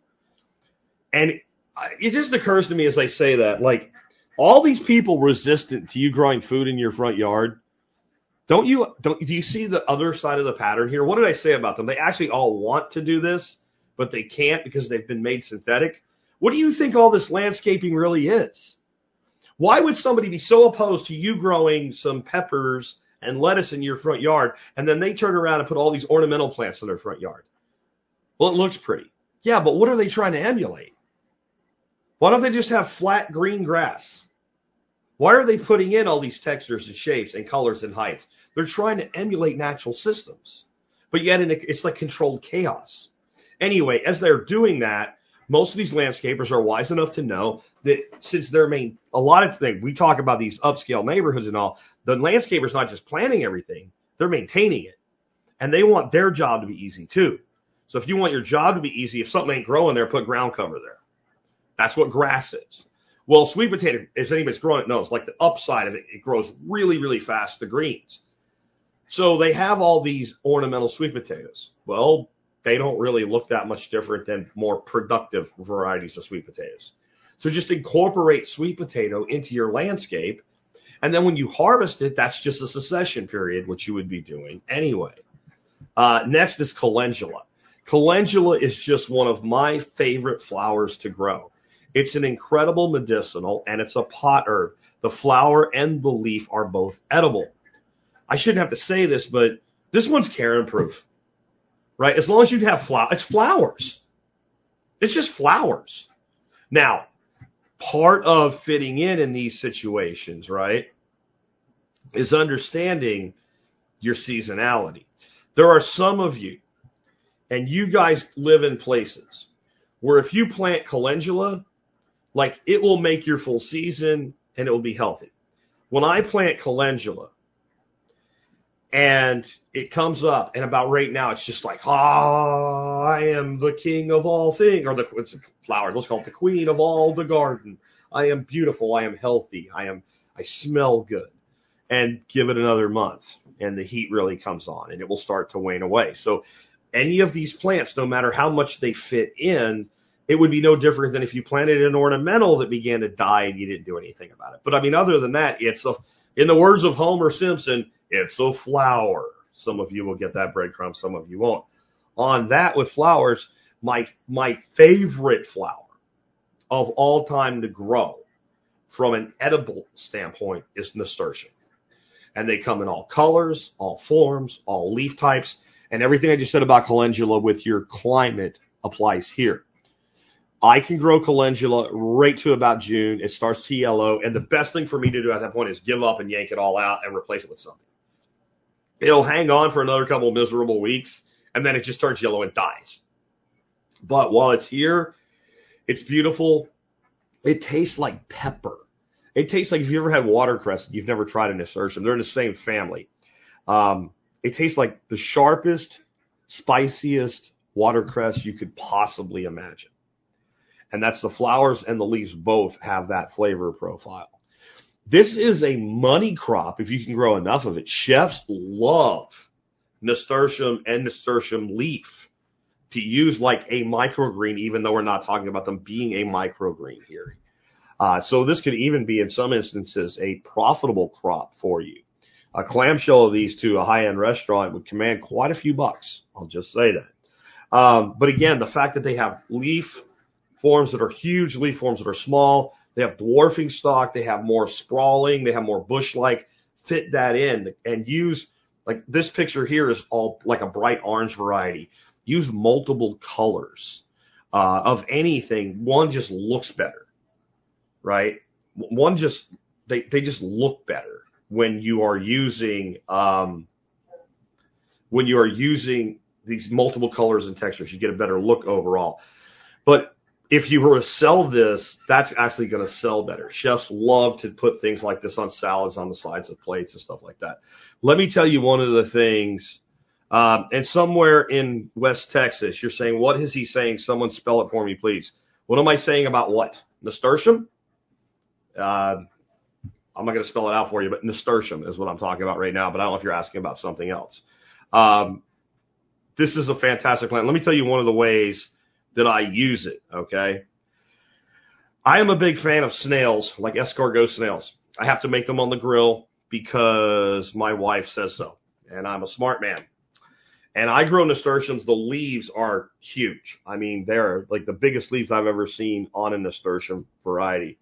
And it just occurs to me as I say that, like all these people resistant to you growing food in your front yard, don't you, don't, do you see the other side of the pattern here? What did I say about them? They actually all want to do this, but they can't because they've been made synthetic. What do you think all this landscaping really is? Why would somebody be so opposed to you growing some peppers and lettuce in your front yard, and then they turn around and put all these ornamental plants in their front yard? Well, it looks pretty. Yeah, but what are they trying to emulate? Why don't they just have flat green grass? Why are they putting in all these textures and shapes and colors and heights? They're trying to emulate natural systems, but yet it's like controlled chaos. Anyway, as they're doing that, most of these landscapers are wise enough to know that since they're main, a lot of things, we talk about these upscale neighborhoods and all, the landscaper's not just planting everything, they're maintaining it. And they want their job to be easy too. So if you want your job to be easy, if something ain't growing there, put ground cover there. That's what grass is. Well, sweet potato, if anybody's growing it, knows, like the upside of it, it grows really, really fast, the greens. So they have all these ornamental sweet potatoes. Well, they don't really look that much different than more productive varieties of sweet potatoes. So just incorporate sweet potato into your landscape. And then when you harvest it, that's just a succession period, which you would be doing anyway. Uh, next is calendula. Calendula is just one of my favorite flowers to grow. It's an incredible medicinal, and it's a pot herb. The flower and the leaf are both edible. I shouldn't have to say this, but this one's Karen-proof. Right? As long as you have flowers, it's flowers. It's just flowers. Now, part of fitting in in these situations, right, is understanding your seasonality. There are some of you, and you guys live in places where if you plant calendula, like it will make your full season and it will be healthy. When I plant calendula, and it comes up, and about right now, it's just like, ah, I am the king of all things, or the it's a flower. Let's call it the queen of all the garden. I am beautiful. I am healthy. I am. I smell good. And give it another month, and the heat really comes on, and it will start to wane away. So, any of these plants, no matter how much they fit in, it would be no different than if you planted an ornamental that began to die and you didn't do anything about it. But I mean, other than that, it's a, in the words of Homer Simpson, it's a flower. Some of you will get that breadcrumb, some of you won't. On that with flowers, my my favorite flower of all time to grow from an edible standpoint is nasturtium. And they come in all colors, all forms, all leaf types, and everything I just said about calendula with your climate applies here. I can grow calendula right to about June. It starts to yellow, and the best thing for me to do at that point is give up and yank it all out and replace it with something. It'll hang on for another couple of miserable weeks, and then it just turns yellow and dies. But while it's here, it's beautiful. It tastes like pepper. It tastes like if you ever had watercress, you've never tried a nasturtium. They're in the same family. Um, it tastes like the sharpest, spiciest watercress you could possibly imagine. And that's the flowers and the leaves both have that flavor profile. This is a money crop if you can grow enough of it. Chefs love nasturtium and nasturtium leaf to use like a microgreen, even though we're not talking about them being a microgreen here. Uh, so this could even be, in some instances, a profitable crop for you. A clamshell of these to a high-end restaurant would command quite a few bucks. I'll just say that. Um, but again, the fact that they have leaf forms that are huge, leaf forms that are small, they have dwarfing stalk, they have more sprawling, they have more bush-like, fit that in and use, like this picture here is all like a bright orange variety. Use multiple colors uh, of anything. One just looks better. Right? One just, they, they just look better when you are using, um, when you are using these multiple colors and textures. You get a better look overall. But if you were to sell this, that's actually going to sell better. Chefs love to put things like this on salads, on the sides of plates and stuff like that. Let me tell you one of the things, um, and somewhere in West Texas, you're saying, what is he saying? Someone spell it for me, please. What am I saying about what? Nasturtium? Uh, I'm not going to spell it out for you, but nasturtium is what I'm talking about right now, but I don't know if you're asking about something else. Um, this is a fantastic plant. Let me tell you one of the ways that I use it, okay? I am a big fan of snails, like escargot snails. I have to make them on the grill because my wife says so, and I'm a smart man. And I grow nasturtiums. The leaves are huge. I mean, they're like the biggest leaves I've ever seen on a nasturtium variety.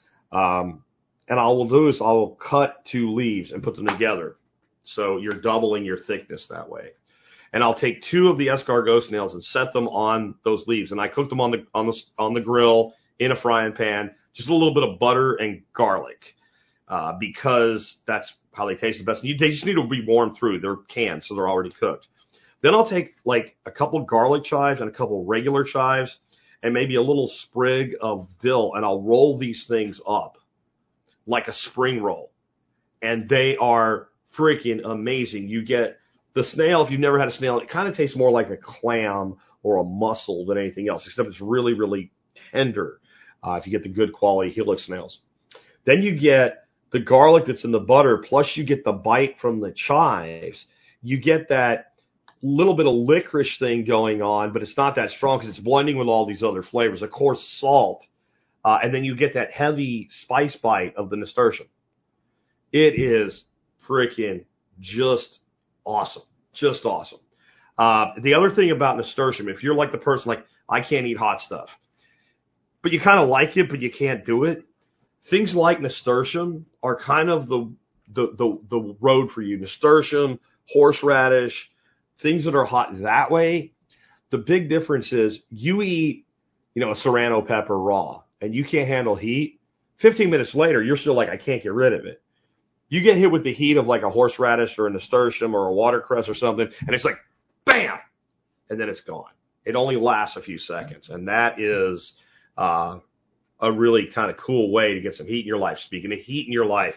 Um, and I will do is I will cut two leaves and put them together. So you're doubling your thickness that way. And I'll take two of the escargot snails and set them on those leaves. And I cook them on the, on the, on the grill in a frying pan, just a little bit of butter and garlic, uh, because that's how they taste the best. And you, they just need to be warmed through. They're canned, so they're already cooked. Then I'll take like a couple garlic chives and a couple regular chives, and maybe a little sprig of dill, and I'll roll these things up like a spring roll. And they are freaking amazing. You get the snail, if you've never had a snail, it kind of tastes more like a clam or a mussel than anything else, except it's really, really tender uh, if you get the good quality Helix snails. Then you get the garlic that's in the butter, plus you get the bite from the chives. You get that little bit of licorice thing going on, but it's not that strong because it's blending with all these other flavors. Of course, salt. Uh, and then you get that heavy spice bite of the nasturtium. It is freaking just awesome. Just awesome. Uh, the other thing about nasturtium, if you're like the person like, I can't eat hot stuff, but you kind of like it, but you can't do it, things like nasturtium are kind of the, the, the, the road for you. Nasturtium, horseradish, things that are hot that way. The big difference is you eat, you know, a serrano pepper raw and you can't handle heat. fifteen minutes later, you're still like, I can't get rid of it. You get hit with the heat of like a horseradish or a nasturtium or a watercress or something, and it's like, bam, and then it's gone. It only lasts a few seconds, and that is uh, a really kind of cool way to get some heat in your life. Speaking of heat in your life,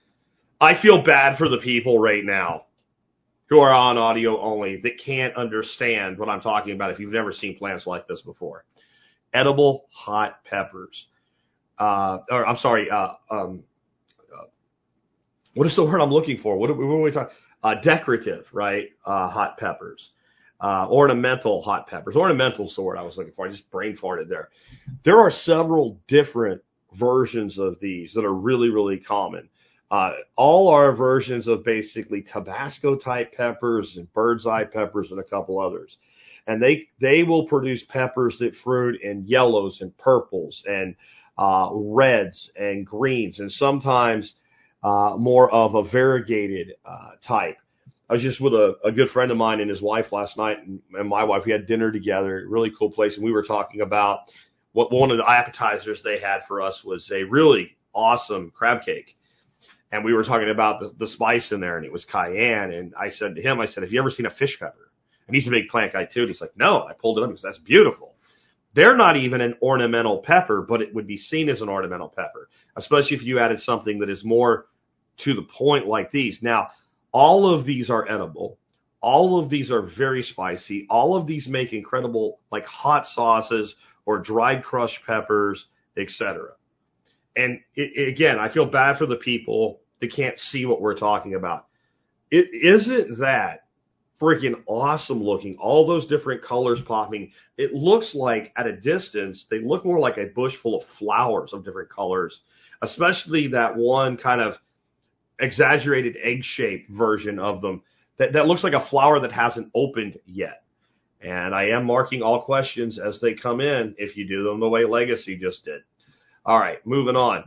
I feel bad for the people right now who are on audio only that can't understand what I'm talking about if you've never seen plants like this before. Edible hot peppers. Uh, or I'm sorry, uh, um, uh, what is the word I'm looking for? What are we, what are we talking? Uh, decorative, right? Uh, hot peppers. Uh, ornamental hot peppers. Ornamental is the word I was looking for. I just brain farted there. There are several different versions of these that are really, really common. Uh, all are versions of basically Tabasco type peppers and bird's eye peppers and a couple others. And they, they will produce peppers that fruit in yellows and purples and, uh, reds and greens. And sometimes, uh, more of a variegated uh, type. I was just with a, a good friend of mine and his wife last night, and, and my wife. We had dinner together, really cool place, and we were talking about what one of the appetizers they had for us was a really awesome crab cake. And we were talking about the, the spice in there, and it was cayenne. And I said to him, I said, have you ever seen a fish pepper? And he's a big plant guy too. And he's like, no. And I pulled it up because that's beautiful. They're not even an ornamental pepper, but it would be seen as an ornamental pepper, especially if you added something that is more to the point like these. Now, all of these are edible. All of these are very spicy. All of these make incredible, like hot sauces or dried crushed peppers, et cetera. And it, it, again, I feel bad for the people that can't see what we're talking about. It isn't that freaking awesome looking, all those different colors popping. It looks like at a distance, they look more like a bush full of flowers of different colors, especially that one kind of exaggerated egg-shaped version of them that, that looks like a flower that hasn't opened yet. And I am marking all questions as they come in if you do them the way Legacy just did. All right, moving on.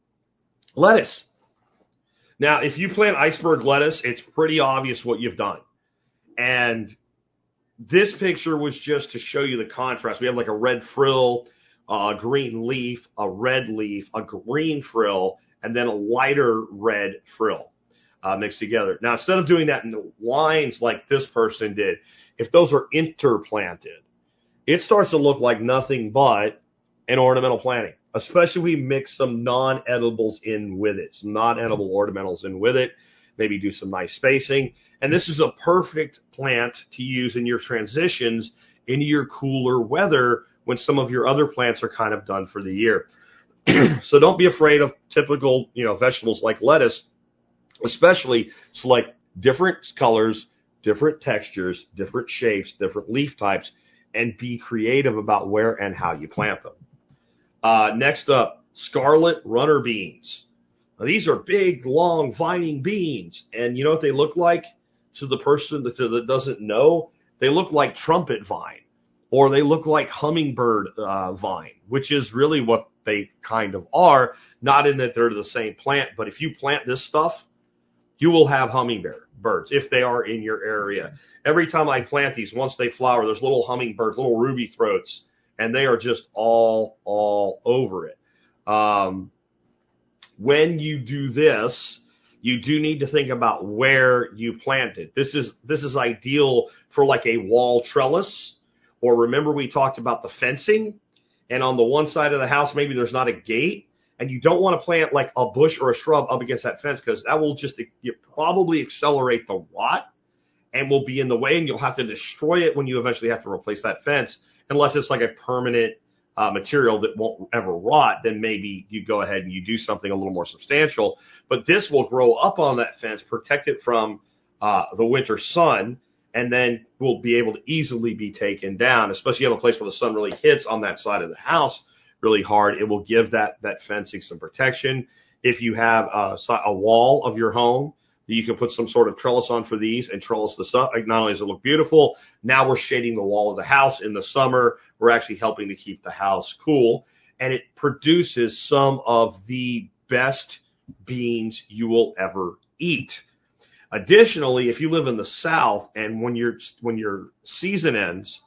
Lettuce. Now, if you plant iceberg lettuce, it's pretty obvious what you've done. And this picture was just to show you the contrast. We have like a red frill, a green leaf, a red leaf, a green frill, and then a lighter red frill uh, mixed together. Now, instead of doing that in the lines like this person did, if those are interplanted, it starts to look like nothing but an ornamental planting, especially if we mix some non-edibles in with it, some non-edible ornamentals in with it, maybe do some nice spacing. And this is a perfect plant to use in your transitions into your cooler weather when some of your other plants are kind of done for the year. So don't be afraid of typical, you know, vegetables like lettuce, especially select different colors, different textures, different shapes, different leaf types, and be creative about where and how you plant them. Uh, next up, scarlet runner beans. Now, these are big, long, vining beans, and you know what they look like to the person that, that doesn't know? They look like trumpet vine, or they look like hummingbird uh, vine, which is really what they kind of are, not in that they're the same plant, but if you plant this stuff, you will have hummingbirds if they are in your area. Every time I plant these, once they flower, there's little hummingbirds, little ruby throats, and they are just all, all over it. Um, when you do this, you do need to think about where you plant it. This is, this is ideal for like a wall trellis, or remember we talked about the fencing, and on the one side of the house, maybe there's not a gate, and you don't want to plant like a bush or a shrub up against that fence because that will just you probably accelerate the rot and will be in the way, and you'll have to destroy it when you eventually have to replace that fence. Unless it's like a permanent uh, material that won't ever rot, then maybe you go ahead and you do something a little more substantial. But this will grow up on that fence, protect it from uh, the winter sun, and then will be able to easily be taken down, especially if you have a place where the sun really hits on that side of the house really hard. It will give that, that fencing some protection. If you have a, a wall of your home, you can put some sort of trellis on for these and trellis this up. Not only does it look beautiful, now we're shading the wall of the house in the summer. We're actually helping to keep the house cool. And it produces some of the best beans you will ever eat. Additionally, if you live in the South and when your when your season ends,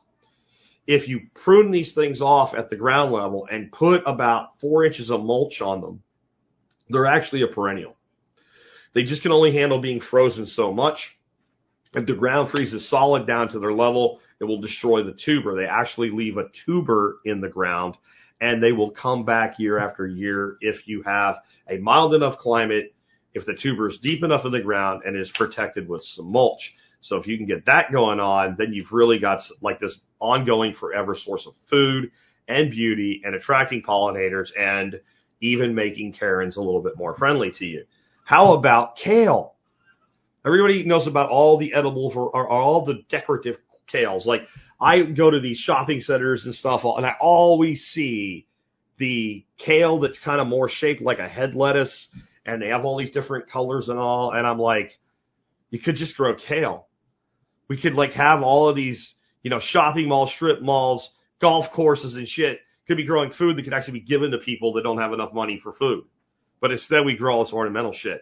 if you prune these things off at the ground level and put about four inches of mulch on them, they're actually a perennial. They just can only handle being frozen so much. If the ground freezes solid down to their level, it will destroy the tuber. They actually leave a tuber in the ground, and they will come back year after year if you have a mild enough climate, if the tuber is deep enough in the ground and is protected with some mulch. So if you can get that going on, then you've really got like this ongoing forever source of food and beauty and attracting pollinators and even making Karens a little bit more friendly to you. How about kale? Everybody knows about all the edibles or, or all the decorative kales. Like I go to these shopping centers and stuff, and I always see the kale that's kind of more shaped like a head lettuce, and they have all these different colors and all. And I'm like, you could just grow kale. We could like have all of these, you know, shopping malls, strip malls, golf courses and shit could be growing food that could actually be given to people that don't have enough money for food. But instead we grow all this ornamental shit.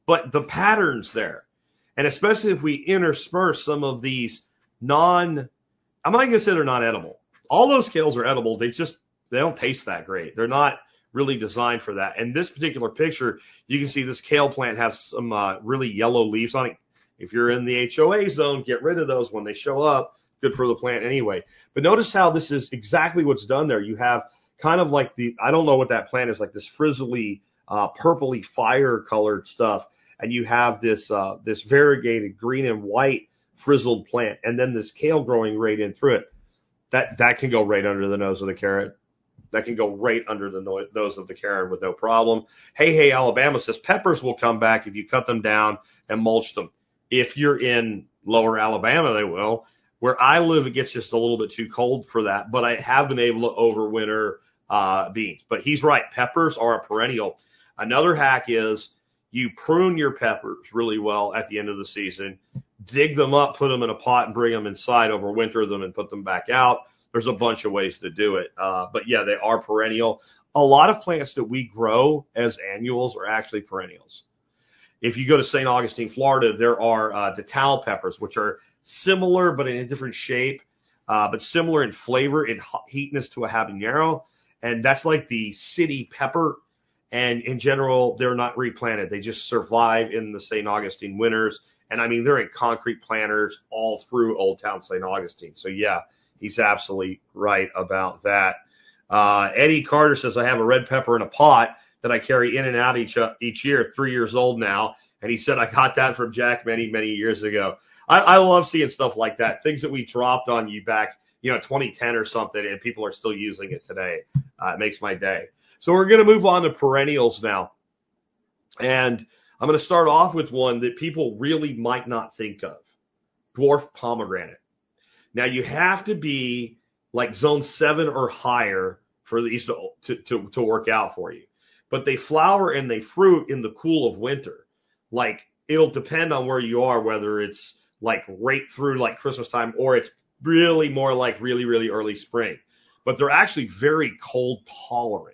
but the pattern's there. And especially if we intersperse some of these non, I'm not going to say they're not edible. All those kales are edible. They just, they don't taste that great. They're not really designed for that. And this particular picture, you can see this kale plant has some uh, really yellow leaves on it. If you're in the H O A zone, get rid of those when they show up. Good for the plant anyway. But notice how this is exactly what's done there. You have kind of like the, I don't know what that plant is, like this frizzly, uh, purpley fire colored stuff. And you have this, uh, this variegated green and white frizzled plant. And then this kale growing right in through it. That, that can go right under the nose of the carrot. That can go right under the no- nose of the Karen with no problem. Hey, hey, Alabama says peppers will come back if you cut them down and mulch them. If you're in lower Alabama, they will. Where I live, it gets just a little bit too cold for that, but I have been able to overwinter uh, beans. But he's right. Peppers are a perennial. Another hack is you prune your peppers really well at the end of the season, dig them up, put them in a pot, and bring them inside, overwinter them, and put them back out. There's a bunch of ways to do it. Uh, but yeah, they are perennial. A lot of plants that we grow as annuals are actually perennials. If you go to Saint Augustine, Florida, there are uh, Detal peppers, which are similar but in a different shape, uh, but similar in flavor and heatness to a habanero. And that's like the city pepper. And in general, they're not replanted. They just survive in the Saint Augustine winters. And I mean, they're in concrete planters all through Old Town Saint Augustine. So yeah, he's absolutely right about that. Uh, Eddie Carter says, I have a red pepper in a pot that I carry in and out each, uh, each year, three years old now. And he said, I got that from Jack many, many years ago. I, I love seeing stuff like that. Things that we dropped on you back, you know, twenty ten or something, and people are still using it today. Uh, it makes my day. So we're going to move on to perennials now. And I'm going to start off with one that people really might not think of. Dwarf pomegranate. Now you have to be like zone seven or higher for these to, to, to, to work out for you. But they flower and they fruit in the cool of winter. Like it'll depend on where you are, whether it's like right through like Christmas time or it's really more like really, really early spring. But they're actually very cold tolerant.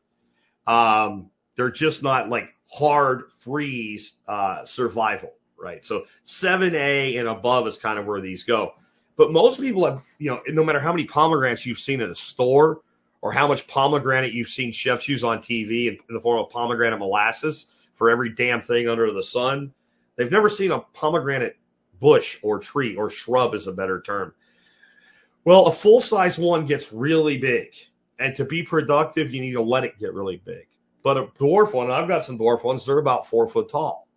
Um, they're just not like hard freeze uh, survival, right? So seven A and above is kind of where these go. But most people have, you know, no matter how many pomegranates you've seen at a store or how much pomegranate you've seen chefs use on T V in, in the form of pomegranate molasses for every damn thing under the sun, they've never seen a pomegranate bush or tree or shrub is a better term. Well, a full-size one gets really big. And to be productive, you need to let it get really big. But a dwarf one, and I've got some dwarf ones, they're about four foot tall.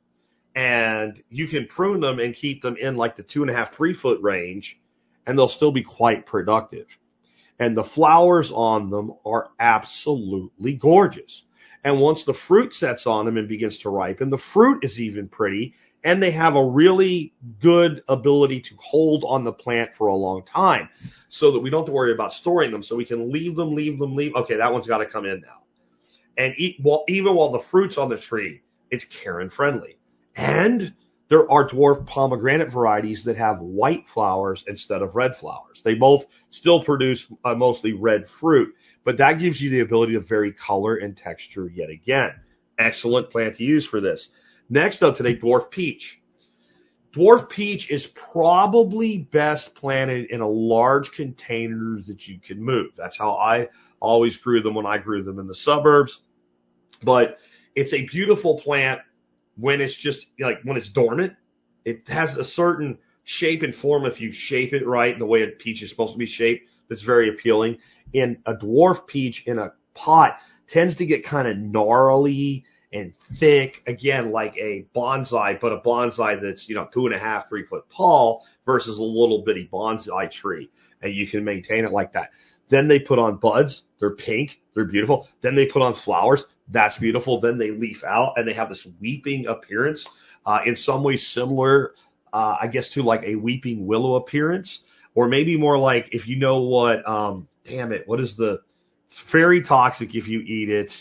And you can prune them and keep them in like the two and a half, three foot range, and they'll still be quite productive. And the flowers on them are absolutely gorgeous. And once the fruit sets on them and begins to ripen, the fruit is even pretty, and they have a really good ability to hold on the plant for a long time so that we don't have to worry about storing them. So we can leave them, leave them, leave. Okay, that one's got to come in now. And eat, well, even while the fruit's on the tree, it's Karen friendly. And there are dwarf pomegranate varieties that have white flowers instead of red flowers. They both still produce uh, mostly red fruit, but that gives you the ability to vary color and texture yet again. Excellent plant to use for this. Next up today, dwarf peach. Dwarf peach is probably best planted in a large container that you can move. That's how I always grew them when I grew them in the suburbs. But it's a beautiful plant when it's just like when it's dormant. It has a certain shape and form if you shape it right, the way a peach is supposed to be shaped. That's very appealing. And a dwarf peach in a pot tends to get kind of gnarly and thick, again, like a bonsai, but a bonsai that's, you know, two and a half, three foot tall versus a little bitty bonsai tree. And you can maintain it like that. Then they put on buds. They're pink. They're beautiful. Then they put on flowers. That's beautiful. Then they leaf out and they have this weeping appearance, uh, in some ways similar, uh, I guess to like a weeping willow appearance, or maybe more like if you know what, um, damn it, what is the, it's very toxic if you eat it.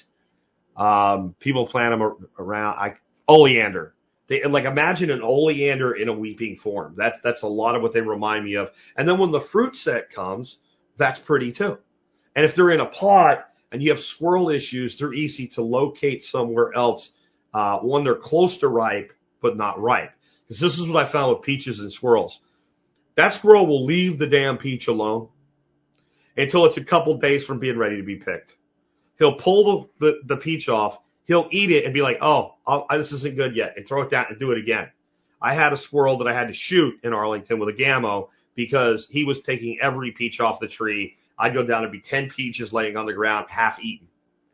Um, people plant them around, I, oleander. They, like imagine an oleander in a weeping form. That's, that's a lot of what they remind me of. And then when the fruit set comes, that's pretty too. And if they're in a pot and you have squirrel issues, they're easy to locate somewhere else Uh, one, they're close to ripe, but not ripe. Because this is what I found with peaches and squirrels. That squirrel will leave the damn peach alone until it's a couple days from being ready to be picked. He'll pull the, the, the peach off. He'll eat it and be like, oh, I'll, this isn't good yet, and throw it down and do it again. I had a squirrel that I had to shoot in Arlington with a Gammo because he was taking every peach off the tree. I'd go down and be ten peaches laying on the ground, half eaten.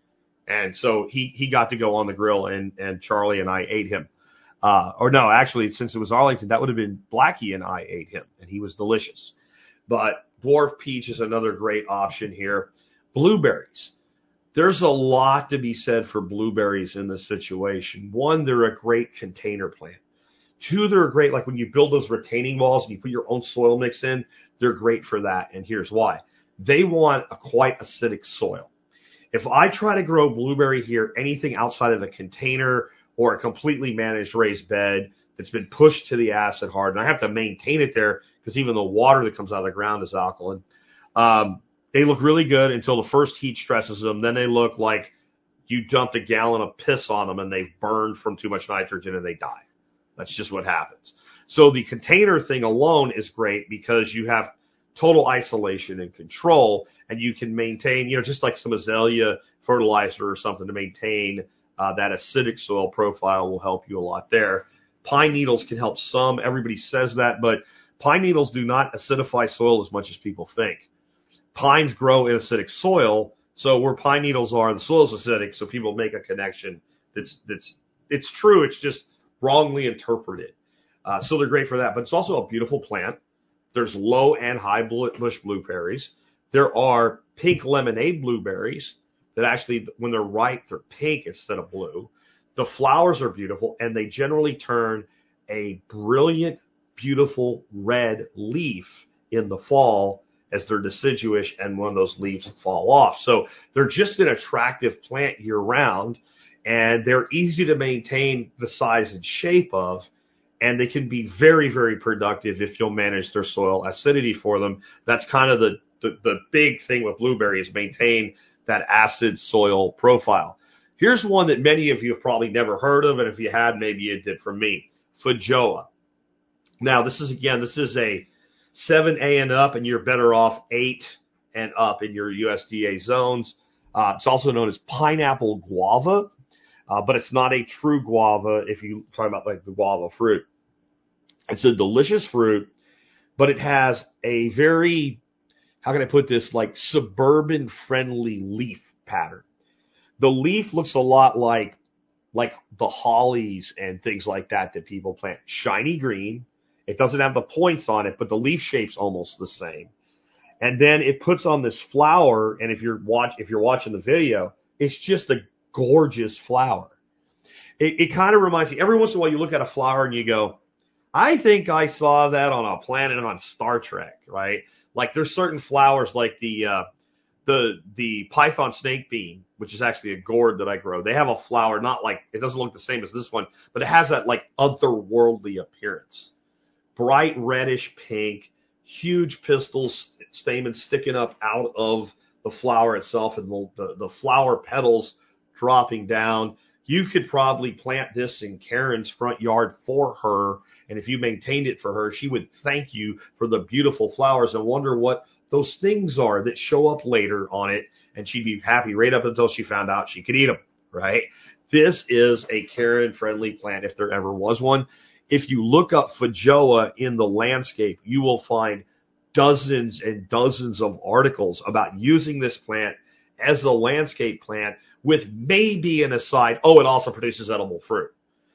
And so he, he got to go on the grill, and, and Charlie and I ate him. Uh, or no, actually, since it was Arlington, that would have been Blackie and I ate him, and he was delicious. But dwarf peach is another great option here. Blueberries. There's a lot to be said for blueberries in this situation. One, they're a great container plant. Two, they're great, like when you build those retaining walls and you put your own soil mix in, they're great for that. And here's why. They want a quite acidic soil. If I try to grow blueberry here, anything outside of a container or a completely managed raised bed that's been pushed to the acid hard, and I have to maintain it there because even the water that comes out of the ground is alkaline, um, they look really good until the first heat stresses them. Then they look like you dumped a gallon of piss on them and they've burned from too much nitrogen and they die. That's just what happens. So the container thing alone is great because you have total isolation and control, and you can maintain, you know, just like some azalea fertilizer or something to maintain uh, that acidic soil profile will help you a lot there. Pine needles can help some. Everybody says that, but pine needles do not acidify soil as much as people think. Pines grow in acidic soil, so where pine needles are, the soil's acidic, so people make a connection that's, that's, it's true, it's just wrongly interpreted. Uh, so they're great for that, but it's also a beautiful plant. There's low and high bush blueberries. There are pink lemonade blueberries that actually, when they're ripe, they're pink instead of blue. The flowers are beautiful, and they generally turn a brilliant, beautiful red leaf in the fall as they're deciduous and when those leaves fall off. So they're just an attractive plant year-round, and they're easy to maintain the size and shape of, and they can be very, very productive if you'll manage their soil acidity for them. That's kind of the, the, the big thing with blueberries, maintain that acid soil profile. Here's one that many of you have probably never heard of, and if you had, maybe you did from me. Feijoa. Now, this is, again, this is a seven A and up, and you're better off eight and up in your U S D A zones. Uh, it's also known as pineapple guava, uh, but it's not a true guava if you talk about like the guava fruit. It's a delicious fruit, but it has a very, how can I put this, like suburban-friendly leaf pattern. The leaf looks a lot like like the hollies and things like that that people plant. Shiny green. It doesn't have the points on it, but the leaf shape's almost the same. And then it puts on this flower, and if you're watch if you're watching the video, it's just a gorgeous flower. It, it kind of reminds me, every once in a while you look at a flower and you go, I think I saw that on a planet on Star Trek, right? Like there's certain flowers like the uh, the the python snake bean, which is actually a gourd that I grow. They have a flower, not like, it doesn't look the same as this one, but it has that like otherworldly appearance. Bright reddish pink, huge pistils, stamens sticking up out of the flower itself, and the, the, the flower petals dropping down. You could probably plant this in Karen's front yard for her, and if you maintained it for her, she would thank you for the beautiful flowers and wonder what those things are that show up later on it, and she'd be happy right up until she found out she could eat them, right? This is a Karen-friendly plant if there ever was one. If you look up Feijoa in the landscape, you will find dozens and dozens of articles about using this plant as a landscape plant with maybe an aside, oh, it also produces edible fruit.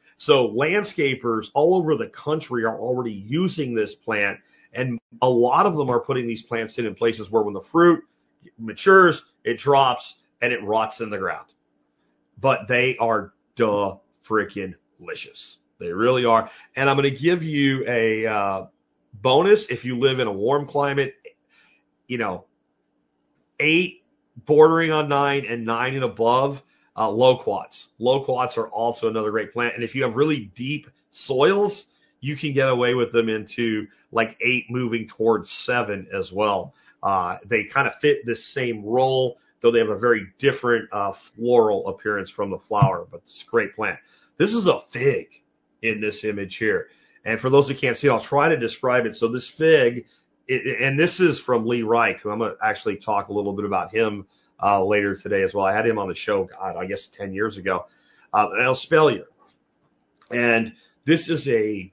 So landscapers all over the country are already using this plant, and a lot of them are putting these plants in in places where when the fruit matures, it drops and it rots in the ground. But they are duh freaking delicious. They really are. And I'm going to give you a uh, bonus if you live in a warm climate, you know, eight bordering on nine and nine and above, uh, loquats. Loquats are also another great plant. And if you have really deep soils, you can get away with them into like eight moving towards seven as well. Uh, they kind of fit this same role, though they have a very different uh, floral appearance from the flower, but it's a great plant. This is a fig in this image here. And for those who can't see, I'll try to describe it. So this fig, it, and this is from Lee Reich, who I'm going to actually talk a little bit about him uh, later today as well. I had him on the show, God, I guess ten years ago, uh, an espalier. And this is a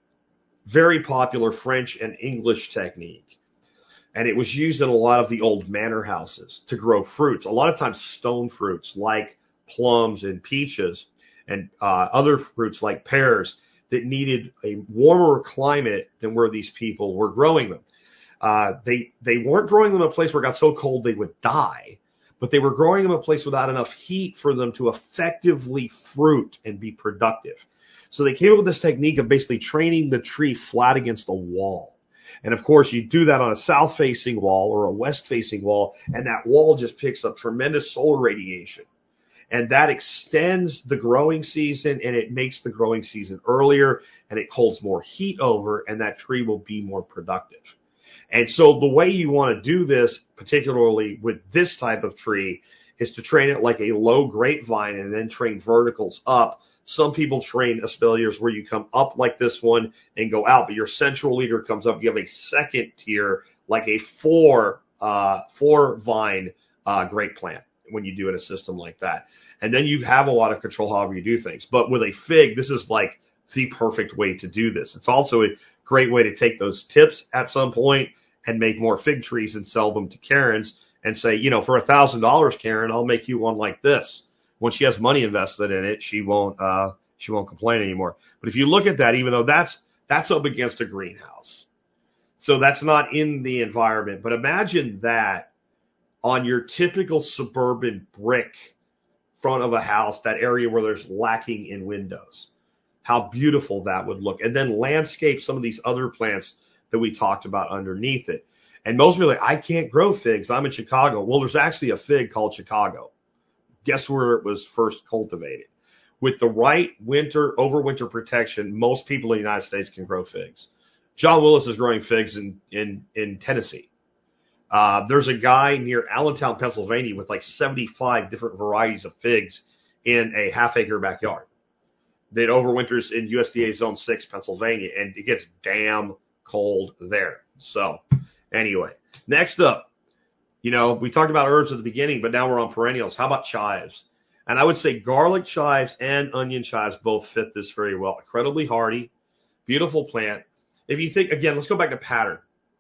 very popular French and English technique. And it was used in a lot of the old manor houses to grow fruits, a lot of times stone fruits like plums and peaches and uh, other fruits like pears that needed a warmer climate than where these people were growing them. Uh, they they weren't growing them in a place where it got so cold they would die, but they were growing them in a place without enough heat for them to effectively fruit and be productive. So they came up with this technique of basically training the tree flat against the wall. And of course, you do that on a south-facing wall or a west-facing wall, and that wall just picks up tremendous solar radiation. And that extends the growing season, and it makes the growing season earlier, and it holds more heat over, and that tree will be more productive. And so the way you want to do this, particularly with this type of tree, is to train it like a low grapevine and then train verticals up. Some people train espaliers where you come up like this one and go out, but your central leader comes up. You have a second tier, like a four, uh, four vine, uh, grape plant when you do it in a system like that. And then you have a lot of control however you do things. But with a fig, this is like the perfect way to do this. It's also a great way to take those tips at some point and make more fig trees and sell them to Karens and say, you know, for a thousand dollars, Karen, I'll make you one like this. When she has money invested in it, she won't, uh, she won't complain anymore. But if you look at that, even though that's, that's up against a greenhouse. So that's not in the environment. But imagine that on your typical suburban brick front of a house, that area where there's lacking in windows. How beautiful that would look. And then landscape some of these other plants that we talked about underneath it. And most people are like, I can't grow figs. I'm in Chicago. Well, there's actually a fig called Chicago. Guess where it was first cultivated? With the right winter, overwinter protection, most people in the United States can grow figs. John Willis is growing figs in, in, in Tennessee. Uh, there's a guy near Allentown, Pennsylvania with like seventy-five different varieties of figs in a half acre backyard that overwinters in U S D A Zone six, Pennsylvania, and it gets damn cold there. So anyway, next up, you know, we talked about herbs at the beginning, but now we're on perennials. How about chives? And I would say garlic chives and onion chives both fit this very well. Incredibly hardy, beautiful plant. If you think, again, let's go back to pattern.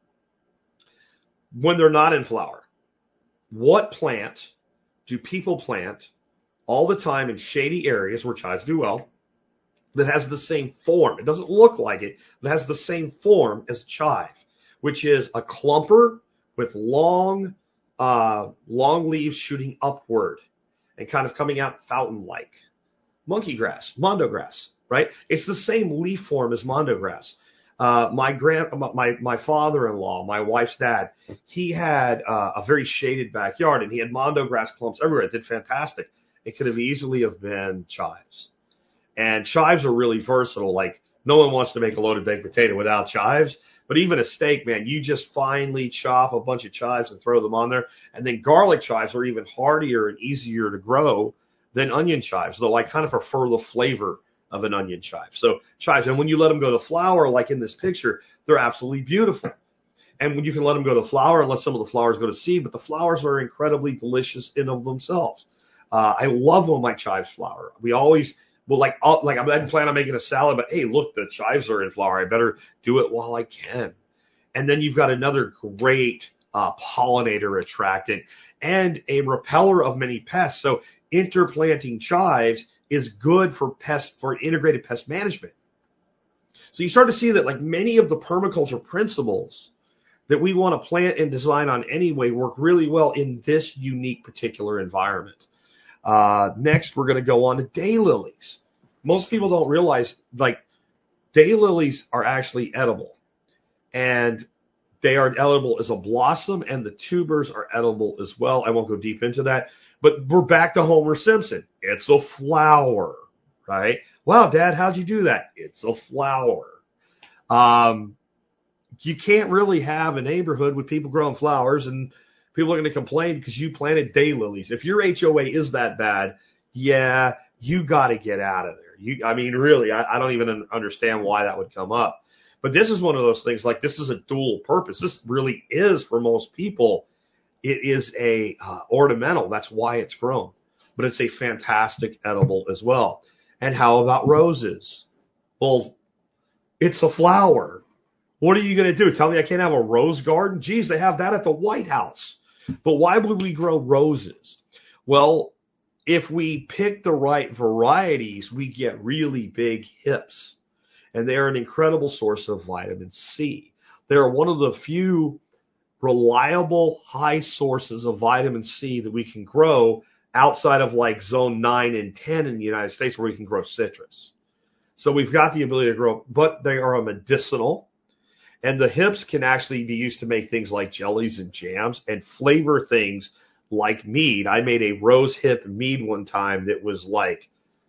When they're not in flower, what plant do people plant all the time in shady areas where chives do well that has the same form? It doesn't look like it, but it has the same form as chive, which is a clumper with long, uh, long leaves shooting upward and kind of coming out fountain-like. Monkey grass, mondo grass, right? It's the same leaf form as mondo grass. Uh, my grand, my, my father-in-law, my wife's dad, he had uh, a very shaded backyard, and he had mondo grass clumps everywhere. It did fantastic. It could have easily have been chives. And chives are really versatile. Like, no one wants to make a loaded baked potato without chives. But even a steak, man, you just finely chop a bunch of chives and throw them on there. And then garlic chives are even hardier and easier to grow than onion chives, though I kind of prefer the flavor of an onion chive. So chives, and when you let them go to flower, like in this picture, they're absolutely beautiful. And when you can let them go to flower and let some of the flowers go to seed, but the flowers are incredibly delicious in of themselves. Uh, I love when my chives flower. We always, well, like, like I didn't plan on making a salad, but hey, look, the chives are in flower. I better do it while I can. And then you've got another great uh, pollinator attractant and a repeller of many pests. So interplanting chives is good for pest, for integrated pest management. So you start to see that like many of the permaculture principles that we want to plant and design on anyway work really well in this unique particular environment. Uh, next, we're going to go on to daylilies. Most people don't realize, like, daylilies are actually edible. And they are edible as a blossom, and the tubers are edible as well. I won't go deep into that. But we're back to Homer Simpson. It's a flower, right? Wow, Dad, how'd you do that? It's a flower. Um, you can't really have a neighborhood with people growing flowers and people are going to complain because you planted daylilies. If your H O A is that bad, yeah, you got to get out of there. You, I mean, really, I, I don't even understand why that would come up. But this is one of those things, like this is a dual purpose. This really is, for most people, it is a uh, ornamental. That's why it's grown. But it's a fantastic edible as well. And how about roses? Well, it's a flower. What are you going to do? Tell me I can't have a rose garden? Geez, they have that at the White House. But why would we grow roses? Well, if we pick the right varieties, we get really big hips. And they are an incredible source of vitamin C. They are one of the few reliable high sources of vitamin C that we can grow outside of like zone nine and ten in the United States, where we can grow citrus. So we've got the ability to grow, but they are a medicinal. And the hips can actually be used to make things like jellies and jams and flavor things like mead. I made a rose hip mead one time that was like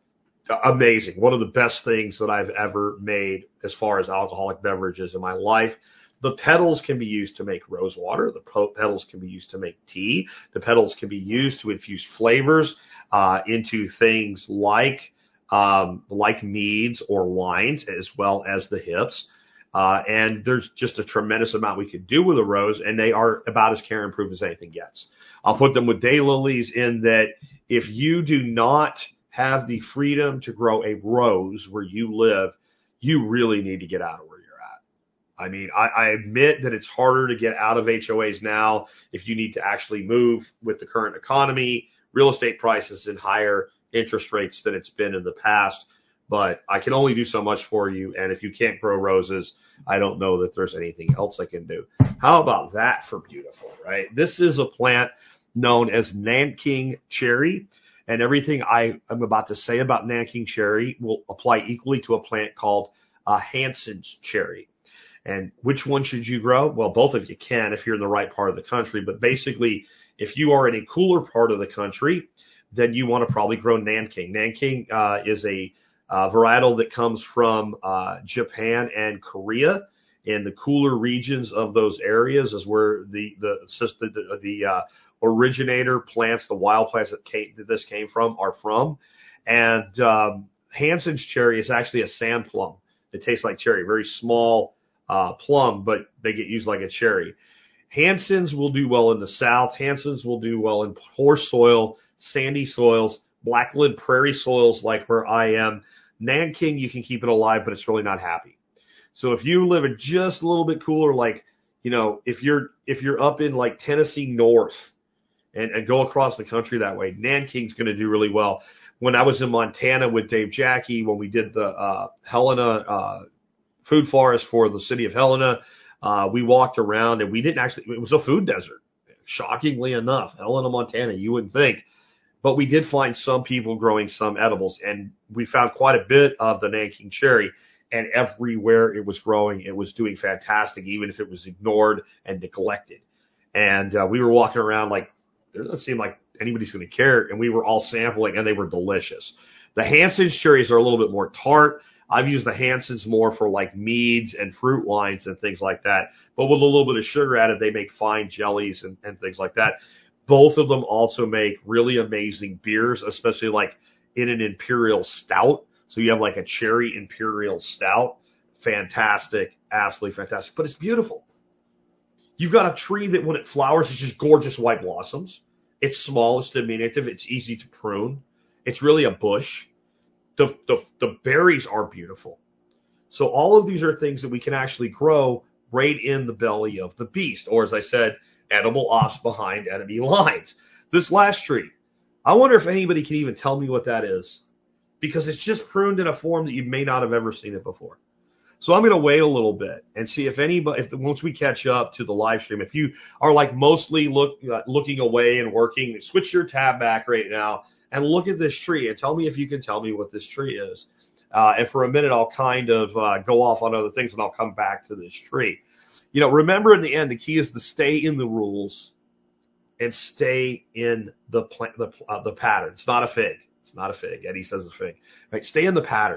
amazing. One of the best things that I've ever made as far as alcoholic beverages in my life. The petals can be used to make rose water. The petals can be used to make tea. The petals can be used to infuse flavors uh, into things like um, like meads or wines, as well as the hips. Uh, and there's just a tremendous amount we could do with a rose, and they are about as care and proof as anything gets. I'll put them with daylilies in that if you do not have the freedom to grow a rose where you live, you really need to get out of where you're at. I mean, I, I admit that it's harder to get out of H O As now if you need to actually move with the current economy, real estate prices, and higher interest rates than it's been in the past. But I can only do so much for you, and if you can't grow roses, I don't know that there's anything else I can do. How about that for beautiful, right? This is a plant known as Nanking cherry, and everything I am about to say about Nanking cherry will apply equally to a plant called uh, Hansen's cherry. And which one should you grow? Well, both of you can if you're in the right part of the country, but basically, if you are in a cooler part of the country, then you want to probably grow Nanking. Nanking uh, is a Uh, varietal that comes from uh, Japan and Korea. In the cooler regions of those areas is where the the the, the uh, originator plants, the wild plants that, came, that this came from, are from. And um, Hansen's cherry is actually a sand plum. It tastes like cherry, very small uh, plum, but they get used like a cherry. Hansen's will do well in the south. Hansen's will do well in poor soil, sandy soils, blackland prairie soils like where I am. Nanking, you can keep it alive, but it's really not happy. So if you live in just a little bit cooler, like, you know, if you're if you're up in like Tennessee North and, and go across the country that way, Nanking's going to do really well. When I was in Montana with Dave Jackie, when we did the uh, Helena uh, food forest for the city of Helena, uh, we walked around and we didn't actually, it was a food desert. Shockingly enough, Helena, Montana, you wouldn't think. But we did find some people growing some edibles, and we found quite a bit of the Nanking cherry, and everywhere it was growing, it was doing fantastic, even if it was ignored and neglected. And uh, we were walking around like, it doesn't seem like anybody's going to care, and we were all sampling, and they were delicious. The Hansen's cherries are a little bit more tart. I've used the Hansen's more for like meads and fruit wines and things like that. But with a little bit of sugar added, they make fine jellies and, and things like that. Both of them also make really amazing beers, especially like in an imperial stout. So you have like a cherry imperial stout. Fantastic. Absolutely fantastic. But it's beautiful. You've got a tree that when it flowers is just gorgeous white blossoms. It's small. It's diminutive. It's easy to prune. It's really a bush. The, the, the berries are beautiful. So all of these are things that we can actually grow right in the belly of the beast. Or as I said, edible ops behind enemy lines. This last tree, I wonder if anybody can even tell me what that is, because it's just pruned in a form that you may not have ever seen it before. So I'm going to wait a little bit and see if anybody, if once we catch up to the live stream, if you are like mostly look uh, looking away and working, switch your tab back right now and look at this tree and tell me if you can tell me what this tree is. Uh, and for a minute, I'll kind of uh, go off on other things and I'll come back to this tree. You know, remember in the end, the key is to stay in the rules and stay in the pl- the, uh, the pattern. It's not a fig. It's not a fig. Eddie says a fig. Right? Stay in the pattern.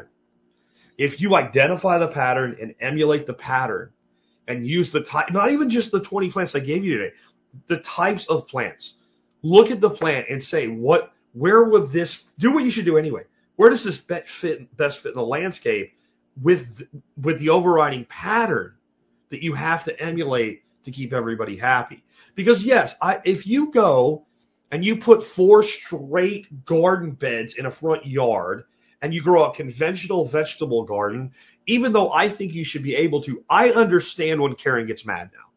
If you identify the pattern and emulate the pattern and use the type, not even just the twenty plants I gave you today, the types of plants. Look at the plant and say, what, where would this, do what you should do anyway. Where does this bet fit, best fit in the landscape with with the overriding pattern that you have to emulate to keep everybody happy? Because yes, I, if you go and you put four straight garden beds in a front yard and you grow a conventional vegetable garden, even though I think you should be able to, I understand when Karen gets mad now.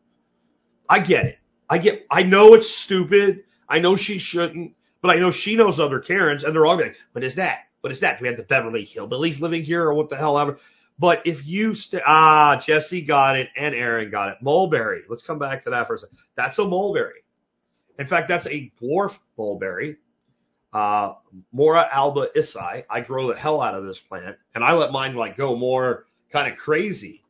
I get it. I get. I know it's stupid. I know she shouldn't, but I know she knows other Karens, and they're all like, "What is that? What is that? Do we have the Beverly Hillbillies living here, or what the hell ever?" But if you st- ah, Jesse got it, and Aaron got it. Mulberry. Let's come back to that for a second. That's a mulberry. In fact, that's a dwarf mulberry. Uh, Mora alba isai. I grow the hell out of this plant, and I let mine like go more kind of crazy.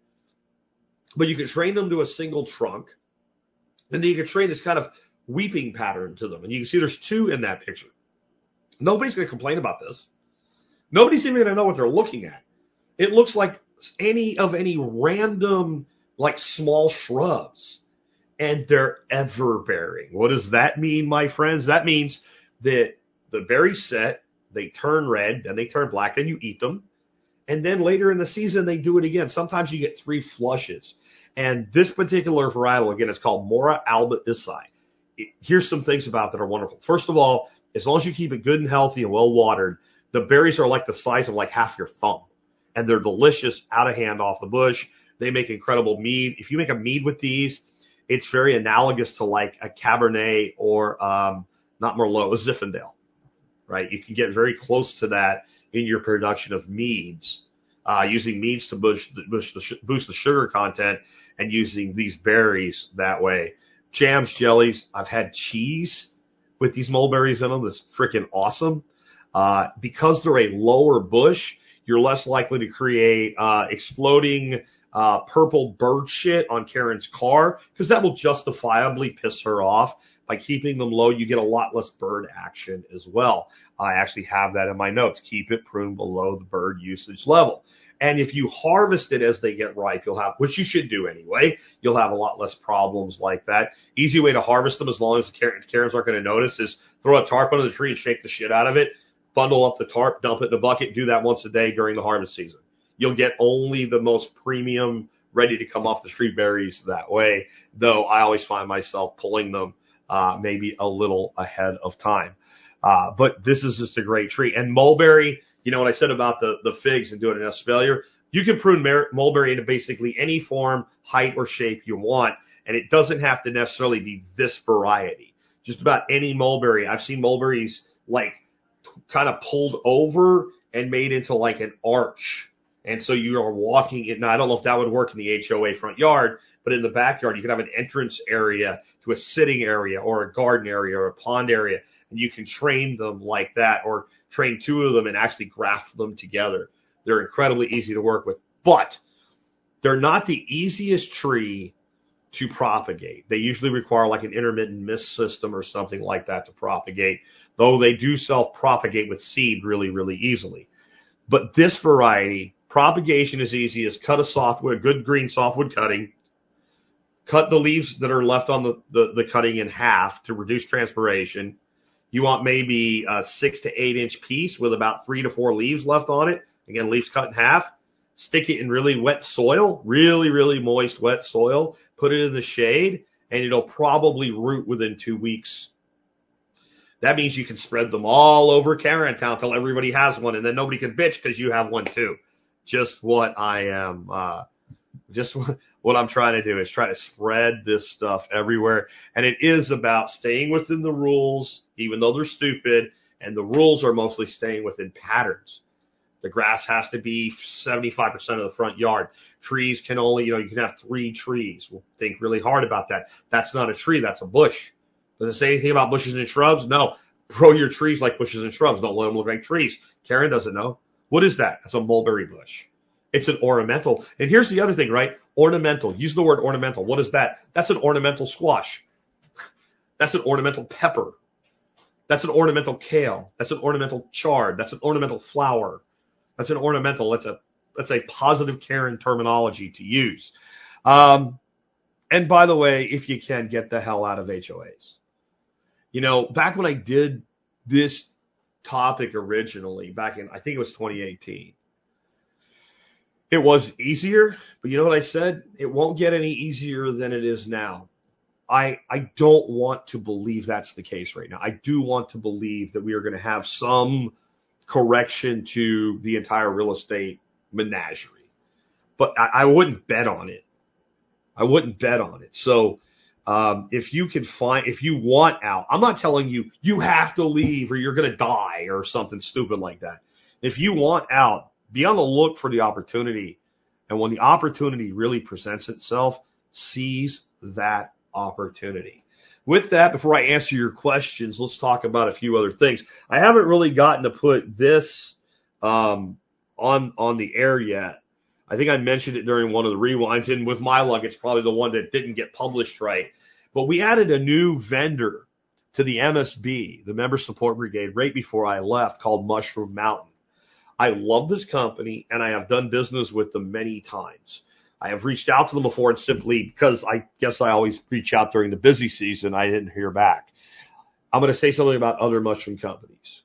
But you can train them to a single trunk, and then you can train this kind of weeping pattern to them. And you can see there's two in that picture. Nobody's going to complain about this. Nobody's even going to know what they're looking at. It looks like any of any random, like, small shrubs. And they're ever-bearing. What does that mean, my friends? That means that the berries set, they turn red, then they turn black, then you eat them. And then later in the season, they do it again. Sometimes you get three flushes. And this particular varietal, again, is called Mora alba isai. Here's some things about that are wonderful. First of all, as long as you keep it good and healthy and well watered, the berries are like the size of like half your thumb. And they're delicious, out of hand, off the bush. They make incredible mead. If you make a mead with these, it's very analogous to like a Cabernet or um, not Merlot, a Zinfandel, right? You can get very close to that in your production of meads, uh, using meads to boost, boost, the, boost the sugar content and using these berries that way. Jams, jellies. I've had cheese with these mulberries in them. That's freaking awesome. Uh, because they're a lower bush, you're less likely to create uh, exploding uh, purple bird shit on Karen's car, because that will justifiably piss her off. By keeping them low, you get a lot less bird action as well. I actually have that in my notes. Keep it pruned below the bird usage level. And if you harvest it as they get ripe, you'll have, which you should do anyway, you'll have a lot less problems like that. Easy way to harvest them, as long as the Karens aren't going to notice, is throw a tarp under the tree and shake the shit out of it. Bundle up the tarp, dump it in a bucket, do that once a day during the harvest season. You'll get only the most premium, ready to come off the tree berries that way, though I always find myself pulling them uh, maybe a little ahead of time. Uh, but this is just a great tree. And mulberry, you know what I said about the, the figs and doing an espalier? You can prune mer- mulberry into basically any form, height, or shape you want, and it doesn't have to necessarily be this variety. Just about any mulberry. I've seen mulberries like kind of pulled over and made into like an arch. And so you are walking it. Now, I don't know if that would work in the H O A front yard, but in the backyard, you can have an entrance area to a sitting area or a garden area or a pond area, and you can train them like that, or train two of them and actually graft them together. They're incredibly easy to work with, but they're not the easiest tree to propagate. They usually require like an intermittent mist system or something like that to propagate, though they do self-propagate with seed really, really easily. But this variety, propagation is easy as cut a softwood, good green softwood cutting, cut the leaves that are left on the, the, the cutting in half to reduce transpiration. You want maybe a six to eight inch piece with about three to four leaves left on it. Again, leaves cut in half. Stick it in really wet soil, really, really moist, wet soil. Put it in the shade, and it'll probably root within two weeks. That means you can spread them all over Karen Town until everybody has one, and then nobody can bitch because you have one too. Just what I am, uh, just what I'm trying to do is try to spread this stuff everywhere. And it is about staying within the rules, even though they're stupid, and the rules are mostly staying within patterns. The grass has to be seventy-five percent of the front yard. Trees can only, you know, you can have three trees. We'll think really hard about that. That's not a tree, that's a bush. Does it say anything about bushes and shrubs? No. Grow your trees like bushes and shrubs. Don't let them look like trees. Karen doesn't know. What is that? That's a mulberry bush. It's an ornamental. And here's the other thing, right? Ornamental. Use the word ornamental. What is that? That's an ornamental squash. That's an ornamental pepper. That's an ornamental kale. That's an ornamental chard. That's an ornamental flower. That's an ornamental. That's a that's a positive Karen terminology to use. Um, and by the way, if you can, get the hell out of H O As. You know, back when I did this topic originally back in, I think it was twenty eighteen. It was easier, but you know what I said? It won't get any easier than it is now. I I don't want to believe that's the case right now. I do want to believe that we are going to have some correction to the entire real estate menagerie. But I, I wouldn't bet on it. I wouldn't bet on it. So um, if you can find, if you want out, I'm not telling you you have to leave or you're going to die or something stupid like that. If you want out, be on the look for the opportunity. And when the opportunity really presents itself, seize that opportunity. With that, before I answer your questions, let's talk about a few other things. I haven't really gotten to put this um, on on the air yet. I think I mentioned it during one of the rewinds, and with my luck, it's probably the one that didn't get published right. But we added a new vendor to the M S B, the Member Support Brigade, right before I left, called Mushroom Mountain. I love this company, and I have done business with them many times. I have reached out to them before, and simply because I guess I always reach out during the busy season, I didn't hear back. I'm going to say something about other mushroom companies,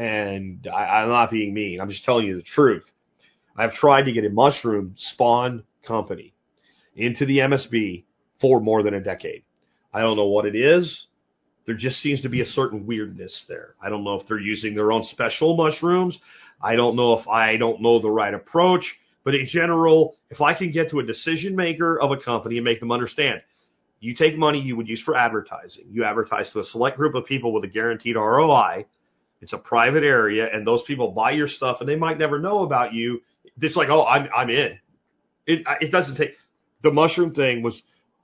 and I, I'm not being mean. I'm just telling you the truth. I've tried to get a mushroom spawn company into the M S B for more than a decade. I don't know what it is. There just seems to be a certain weirdness there. I don't know if they're using their own special mushrooms. I don't know if I don't know the right approach. But in general, if I can get to a decision maker of a company and make them understand, you take money you would use for advertising. You advertise to a select group of people with a guaranteed R O I. It's a private area, and those people buy your stuff, and they might never know about you. It's like, oh, I'm I'm in. It it doesn't take. The mushroom thing was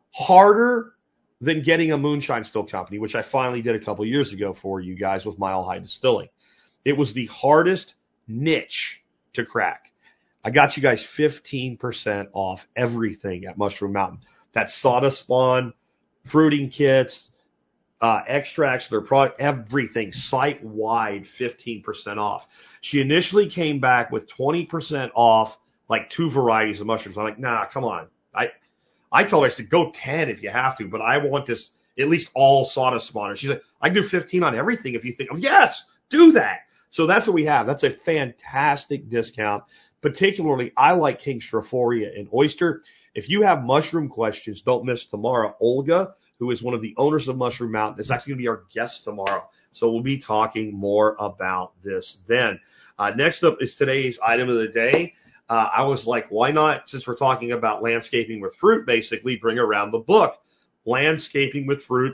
harder than getting a moonshine still company, which I finally did a couple years ago for you guys with Mile High Distilling. It was the hardest niche to crack. I got you guys fifteen percent off everything at Mushroom Mountain. That's Soda Spawn, fruiting kits, uh, extracts, their product, everything, site-wide, fifteen percent off. She initially came back with twenty percent off, like two varieties of mushrooms. I'm like, nah, come on. I I told her, I said, go ten if you have to, but I want this, at least all Soda Spawners. She's like, I can do fifteen on everything if you think, oh, yes, do that. So that's what we have. That's a fantastic discount. Particularly, I like King Strophoria and Oyster. If you have mushroom questions, don't miss tomorrow. Olga, who is one of the owners of Mushroom Mountain, is actually going to be our guest tomorrow. So we'll be talking more about this then. Uh, next up is today's item of the day. Uh, I was like, why not, since we're talking about landscaping with fruit, basically bring around the book, Landscaping with Fruit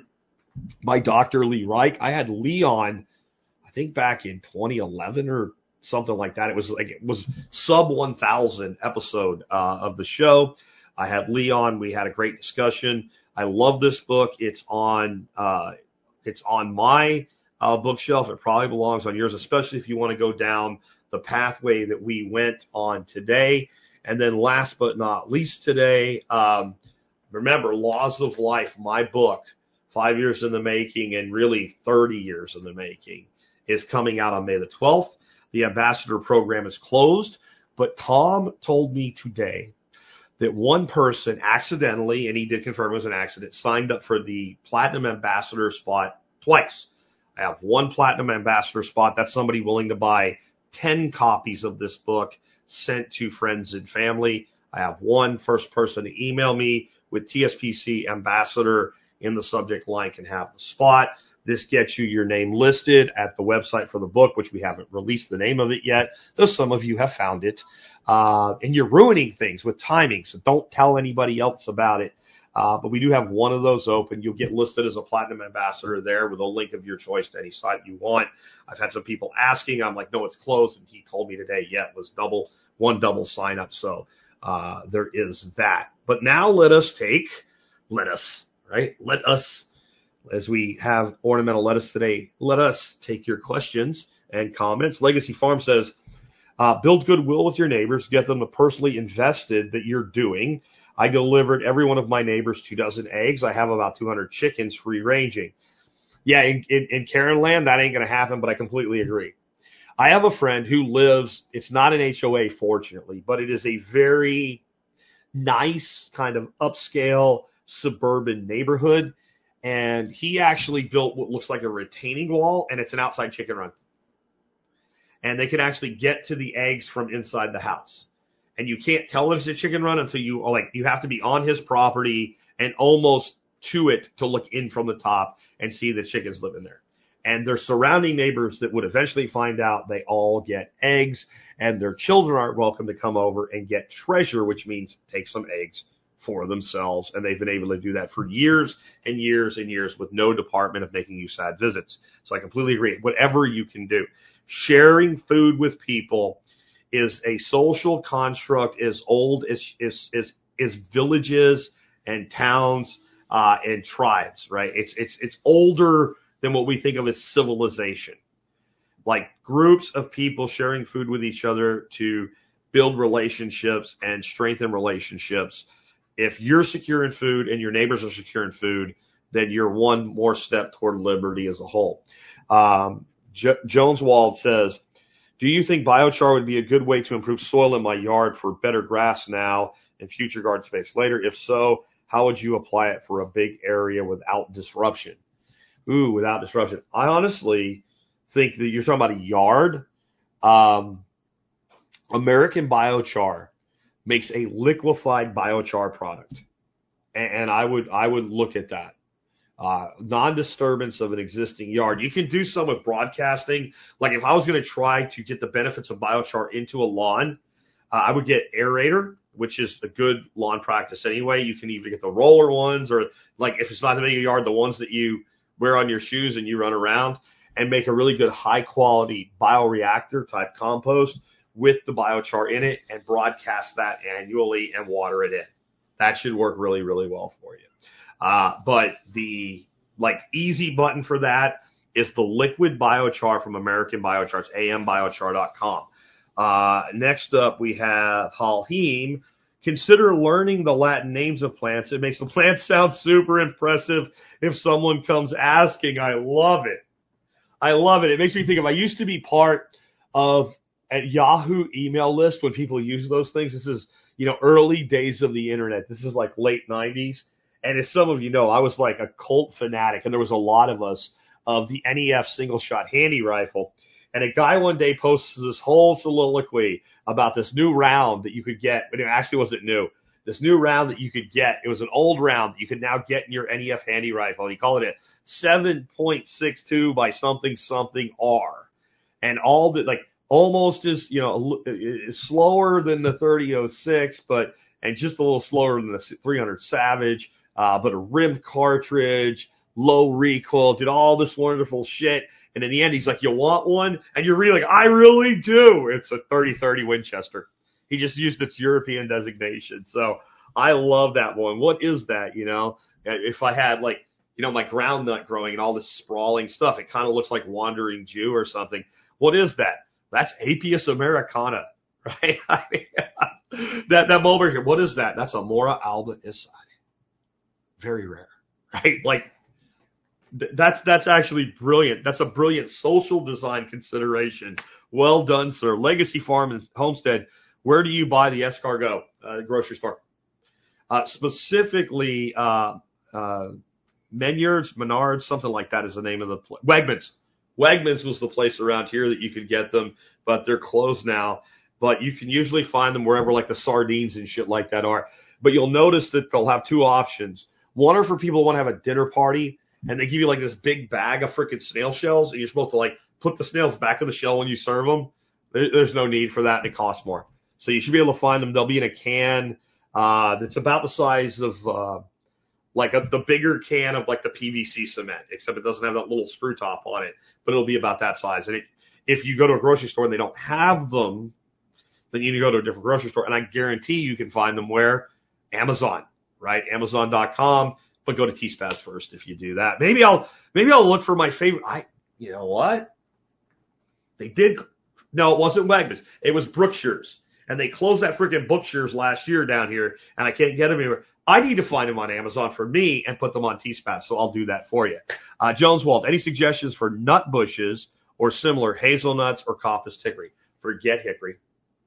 by Doctor Lee Reich. I had Lee on, I think back in twenty eleven or something like that. It was like, it was sub one thousand episode uh, of the show. I had Lee on. We had a great discussion. I love this book. It's on, uh, it's on my uh, bookshelf. It probably belongs on yours, especially if you want to go down the pathway that we went on today. And then last but not least today, um, remember Laws of Life, my book, five years in the making and really thirty years in the making, is coming out on May the twelfth. The ambassador program is closed, but Tom told me today that one person accidentally, and he did confirm it was an accident, signed up for the platinum ambassador spot twice. I have one platinum ambassador spot. That's somebody willing to buy ten copies of this book sent to friends and family. I have one first person to email me with T S P C ambassador in the subject line can have the spot. This gets you your name listed at the website for the book, which we haven't released the name of it yet, though some of you have found it. Uh, and you're ruining things with timing, so don't tell anybody else about it. Uh, but we do have one of those open. You'll get listed as a platinum ambassador there with a link of your choice to any site you want. I've had some people asking. I'm like, no, it's closed. And he told me today, yeah, it was double, one double sign up. So uh, there is that. But now let us take, let us, right? Let us, as we have ornamental lettuce today, let us take your questions and comments. Legacy Farm says, uh, build goodwill with your neighbors. Get them to personally invested that you're doing. I delivered every one of my neighbors two dozen eggs. I have about two hundred chickens free ranging. Yeah, in, in, in Karen land, that ain't going to happen, but I completely agree. I have a friend who lives, it's not an H O A, fortunately, but it is a very nice kind of upscale suburban neighborhood. And he actually built what looks like a retaining wall, and it's an outside chicken run. and they can actually get to the eggs from inside the house. And you can't tell if it's a chicken run until you, like, you have to be on his property and almost to it to look in from the top and see the chickens living there. And their surrounding neighbors that would eventually find out they all get eggs, and their children aren't welcome to come over and get treasure, which means take some eggs for themselves. And they've been able to do that for years and years and years with no department of making you sad visits. So I completely agree. Whatever you can do. Sharing food with people is a social construct as old as, as, as, as villages and towns, uh, and tribes, right? It's, it's, it's older than what we think of as civilization. Like groups of people sharing food with each other to build relationships and strengthen relationships. If you're secure in food and your neighbors are secure in food, then you're one more step toward liberty as a whole. Um, J- Jones Wald says, do you think biochar would be a good way to improve soil in my yard for better grass now and future garden space later? If so, how would you apply it for a big area without disruption? Ooh, without disruption. I honestly think that you're talking about a yard. Um, American Biochar makes a liquefied biochar product, and, and I would I would look at that. Uh, non-disturbance of an existing yard. You can do some with broadcasting. Like if I was going to try to get the benefits of biochar into a lawn, uh, I would get aerator, which is a good lawn practice anyway. You can either get the roller ones, or like if it's not the middle of your yard, the ones that you wear on your shoes and you run around, and make a really good high quality bioreactor type compost with the biochar in it, and broadcast that annually and water it in. That should work really, really well for you. Uh, but the like easy button for that is the liquid biochar from American Biochar. It's a m biochar dot com. Uh, next up we have Halheem. Consider learning the Latin names of plants. It makes the plants sound super impressive if someone comes asking. I love it. I love it. It makes me think of, I used to be part of at Yahoo email list when people use those things. This is, you know, early days of the internet. This is like late nineties. And as some of you know, I was like a cult fanatic, and there was a lot of us of the N E F single shot handy rifle. And a guy one day posts this whole soliloquy about this new round that you could get, but it actually wasn't new. This new round that you could get, it was an old round that you could now get in your N E F handy rifle. He called it a seven point six two by something something R. And all the, like, almost as, you know, slower than the thirty oh six, but, and just a little slower than the three hundred Savage, uh, but a rimmed cartridge, low recoil, did all this wonderful shit. And in the end, he's like, you want one? And you're really like, I really do. It's a thirty thirty Winchester. He just used its European designation. So I love that one. What is that? You know, if I had like, you know, my groundnut growing and all this sprawling stuff, it kind of looks like Wandering Jew or something. What is that? That's Apius americana, right? I mean, that, that bulb here, what is that? That's a Mora alba Isai. Very rare, right? Like, That's that's actually brilliant. That's a brilliant social design consideration. Well done, sir. Legacy Farm and Homestead. Where do you buy the escargot? Uh, grocery store. Uh, specifically, uh, uh, Menards, Menards, something like that is the name of the place. Wegmans. Wegmans was the place around here that you could get them, but they're closed now. But you can usually find them wherever like the sardines and shit like that are. But you'll notice that they'll have two options. One are for people who want to have a dinner party, and they give you like this big bag of freaking snail shells, and you're supposed to like put the snails back in the shell when you serve them. There's no need for that, and it costs more. So you should be able to find them. They'll be in a can uh, that's about the size of uh, like a, the bigger can of like the P V C cement, except it doesn't have that little screw top on it, but it'll be about that size. And it, if you go to a grocery store and they don't have them, then you need to go to a different grocery store. And I guarantee you can find them where? Amazon, right? Amazon dot com. But go to T-Spaz first if you do that. Maybe I'll maybe I'll look for my favorite. I you know what? They did. No, it wasn't Wegmans. It was Brookshire's, and they closed that freaking Brookshire's last year down here, and I can't get them anywhere. I need to find them on Amazon for me and put them on T-Spaz, so I'll do that for you. Uh, Jones Wald, any suggestions for nut bushes or similar hazelnuts or coppice hickory? Forget hickory.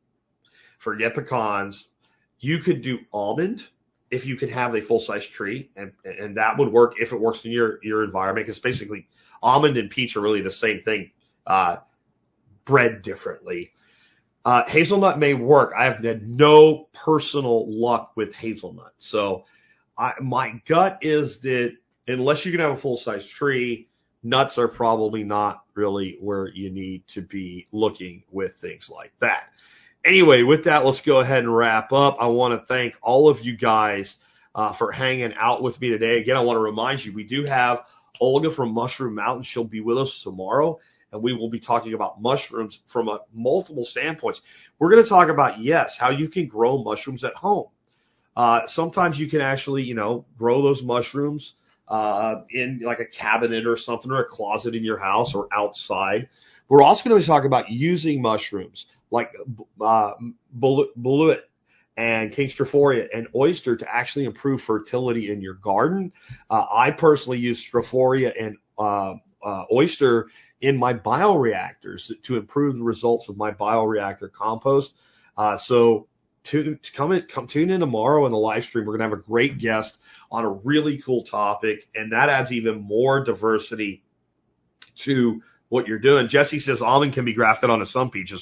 Forget pecans. You could do almond. If you could have a full-size tree, and and that would work if it works in your, your environment, because basically almond and peach are really the same thing. Uh, bred differently. Uh, hazelnut may work. I have had no personal luck with hazelnut. So I, my gut is that unless you can have a full-size tree, nuts are probably not really where you need to be looking with things like that. Anyway, with that, let's go ahead and wrap up. I want to thank all of you guys uh, for hanging out with me today. Again, I want to remind you, we do have Olga from Mushroom Mountain. She'll be with us tomorrow, and we will be talking about mushrooms from a, multiple standpoints. We're going to talk about, yes, how you can grow mushrooms at home. Uh, sometimes you can actually, you know, grow those mushrooms uh, in like a cabinet or something, or a closet in your house or outside. We're also going to be talking about using mushrooms like uh, Balut and King Strophoria and oyster to actually improve fertility in your garden. Uh, I personally use Strophoria and uh, uh, oyster in my bioreactors to improve the results of my bioreactor compost. Uh, so to, to come in, come tune in tomorrow in the live stream. We're going to have a great guest on a really cool topic, and that adds even more diversity to what you're doing. Jesse says almond can be grafted onto some peaches.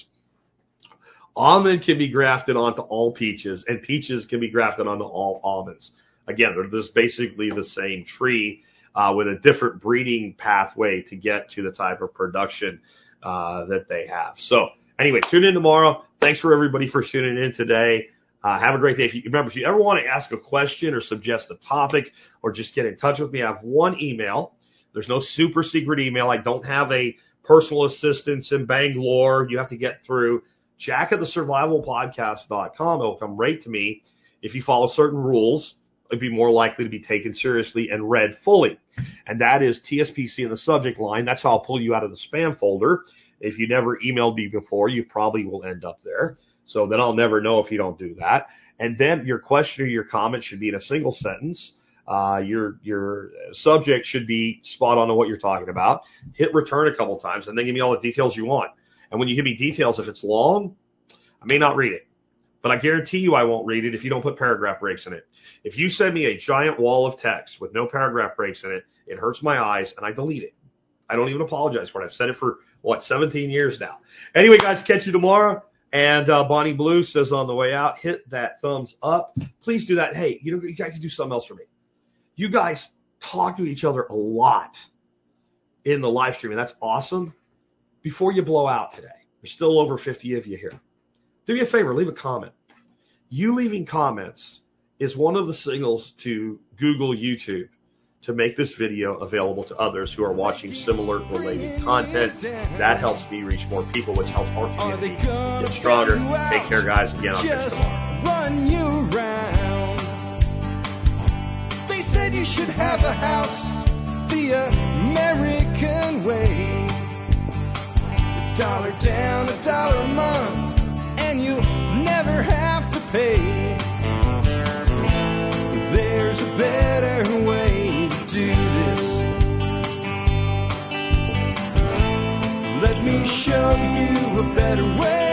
Almond can be grafted onto all peaches, and peaches can be grafted onto all almonds. Again, they're just basically the same tree uh, with a different breeding pathway to get to the type of production uh, that they have. So anyway, tune in tomorrow. Thanks for everybody for tuning in today. Uh, have a great day. If you, remember, if you ever want to ask a question or suggest a topic or just get in touch with me, I have one email. There's no super secret email. I don't have a personal assistant in Bangalore you have to get through. Jack at the survival podcast dot com. It'll come right to me. If you follow certain rules, it'd be more likely to be taken seriously and read fully. And that is T S P C in the subject line. That's how I'll pull you out of the spam folder. If you never emailed me before, you probably will end up there. So then I'll never know if you don't do that. And then your question or your comment should be in a single sentence. Uh, your, your subject should be spot on to what you're talking about. Hit return a couple times and then give me all the details you want. And when you give me details, if it's long, I may not read it. But I guarantee you I won't read it if you don't put paragraph breaks in it. If you send me a giant wall of text with no paragraph breaks in it, it hurts my eyes and I delete it. I don't even apologize for it. I've said it for, what, seventeen years now. Anyway, guys, catch you tomorrow. And uh, Bonnie Blue says on the way out, hit that thumbs up. Please do that. Hey, you know, you guys can do something else for me. You guys talk to each other a lot in the live stream, and that's awesome. Before you blow out today, there's still over fifty of you here. Do me a favor, leave a comment. You leaving comments is one of the signals to Google, YouTube to make this video available to others who are watching similar related content. That helps me reach more people, which helps our community get stronger. Take care, guys. Again, I'll catch you tomorrow. Run you round. They said you should have a house the American way. A dollar down, a dollar a month, and you'll never have to pay. There's a better way to do this. Let me show you a better way.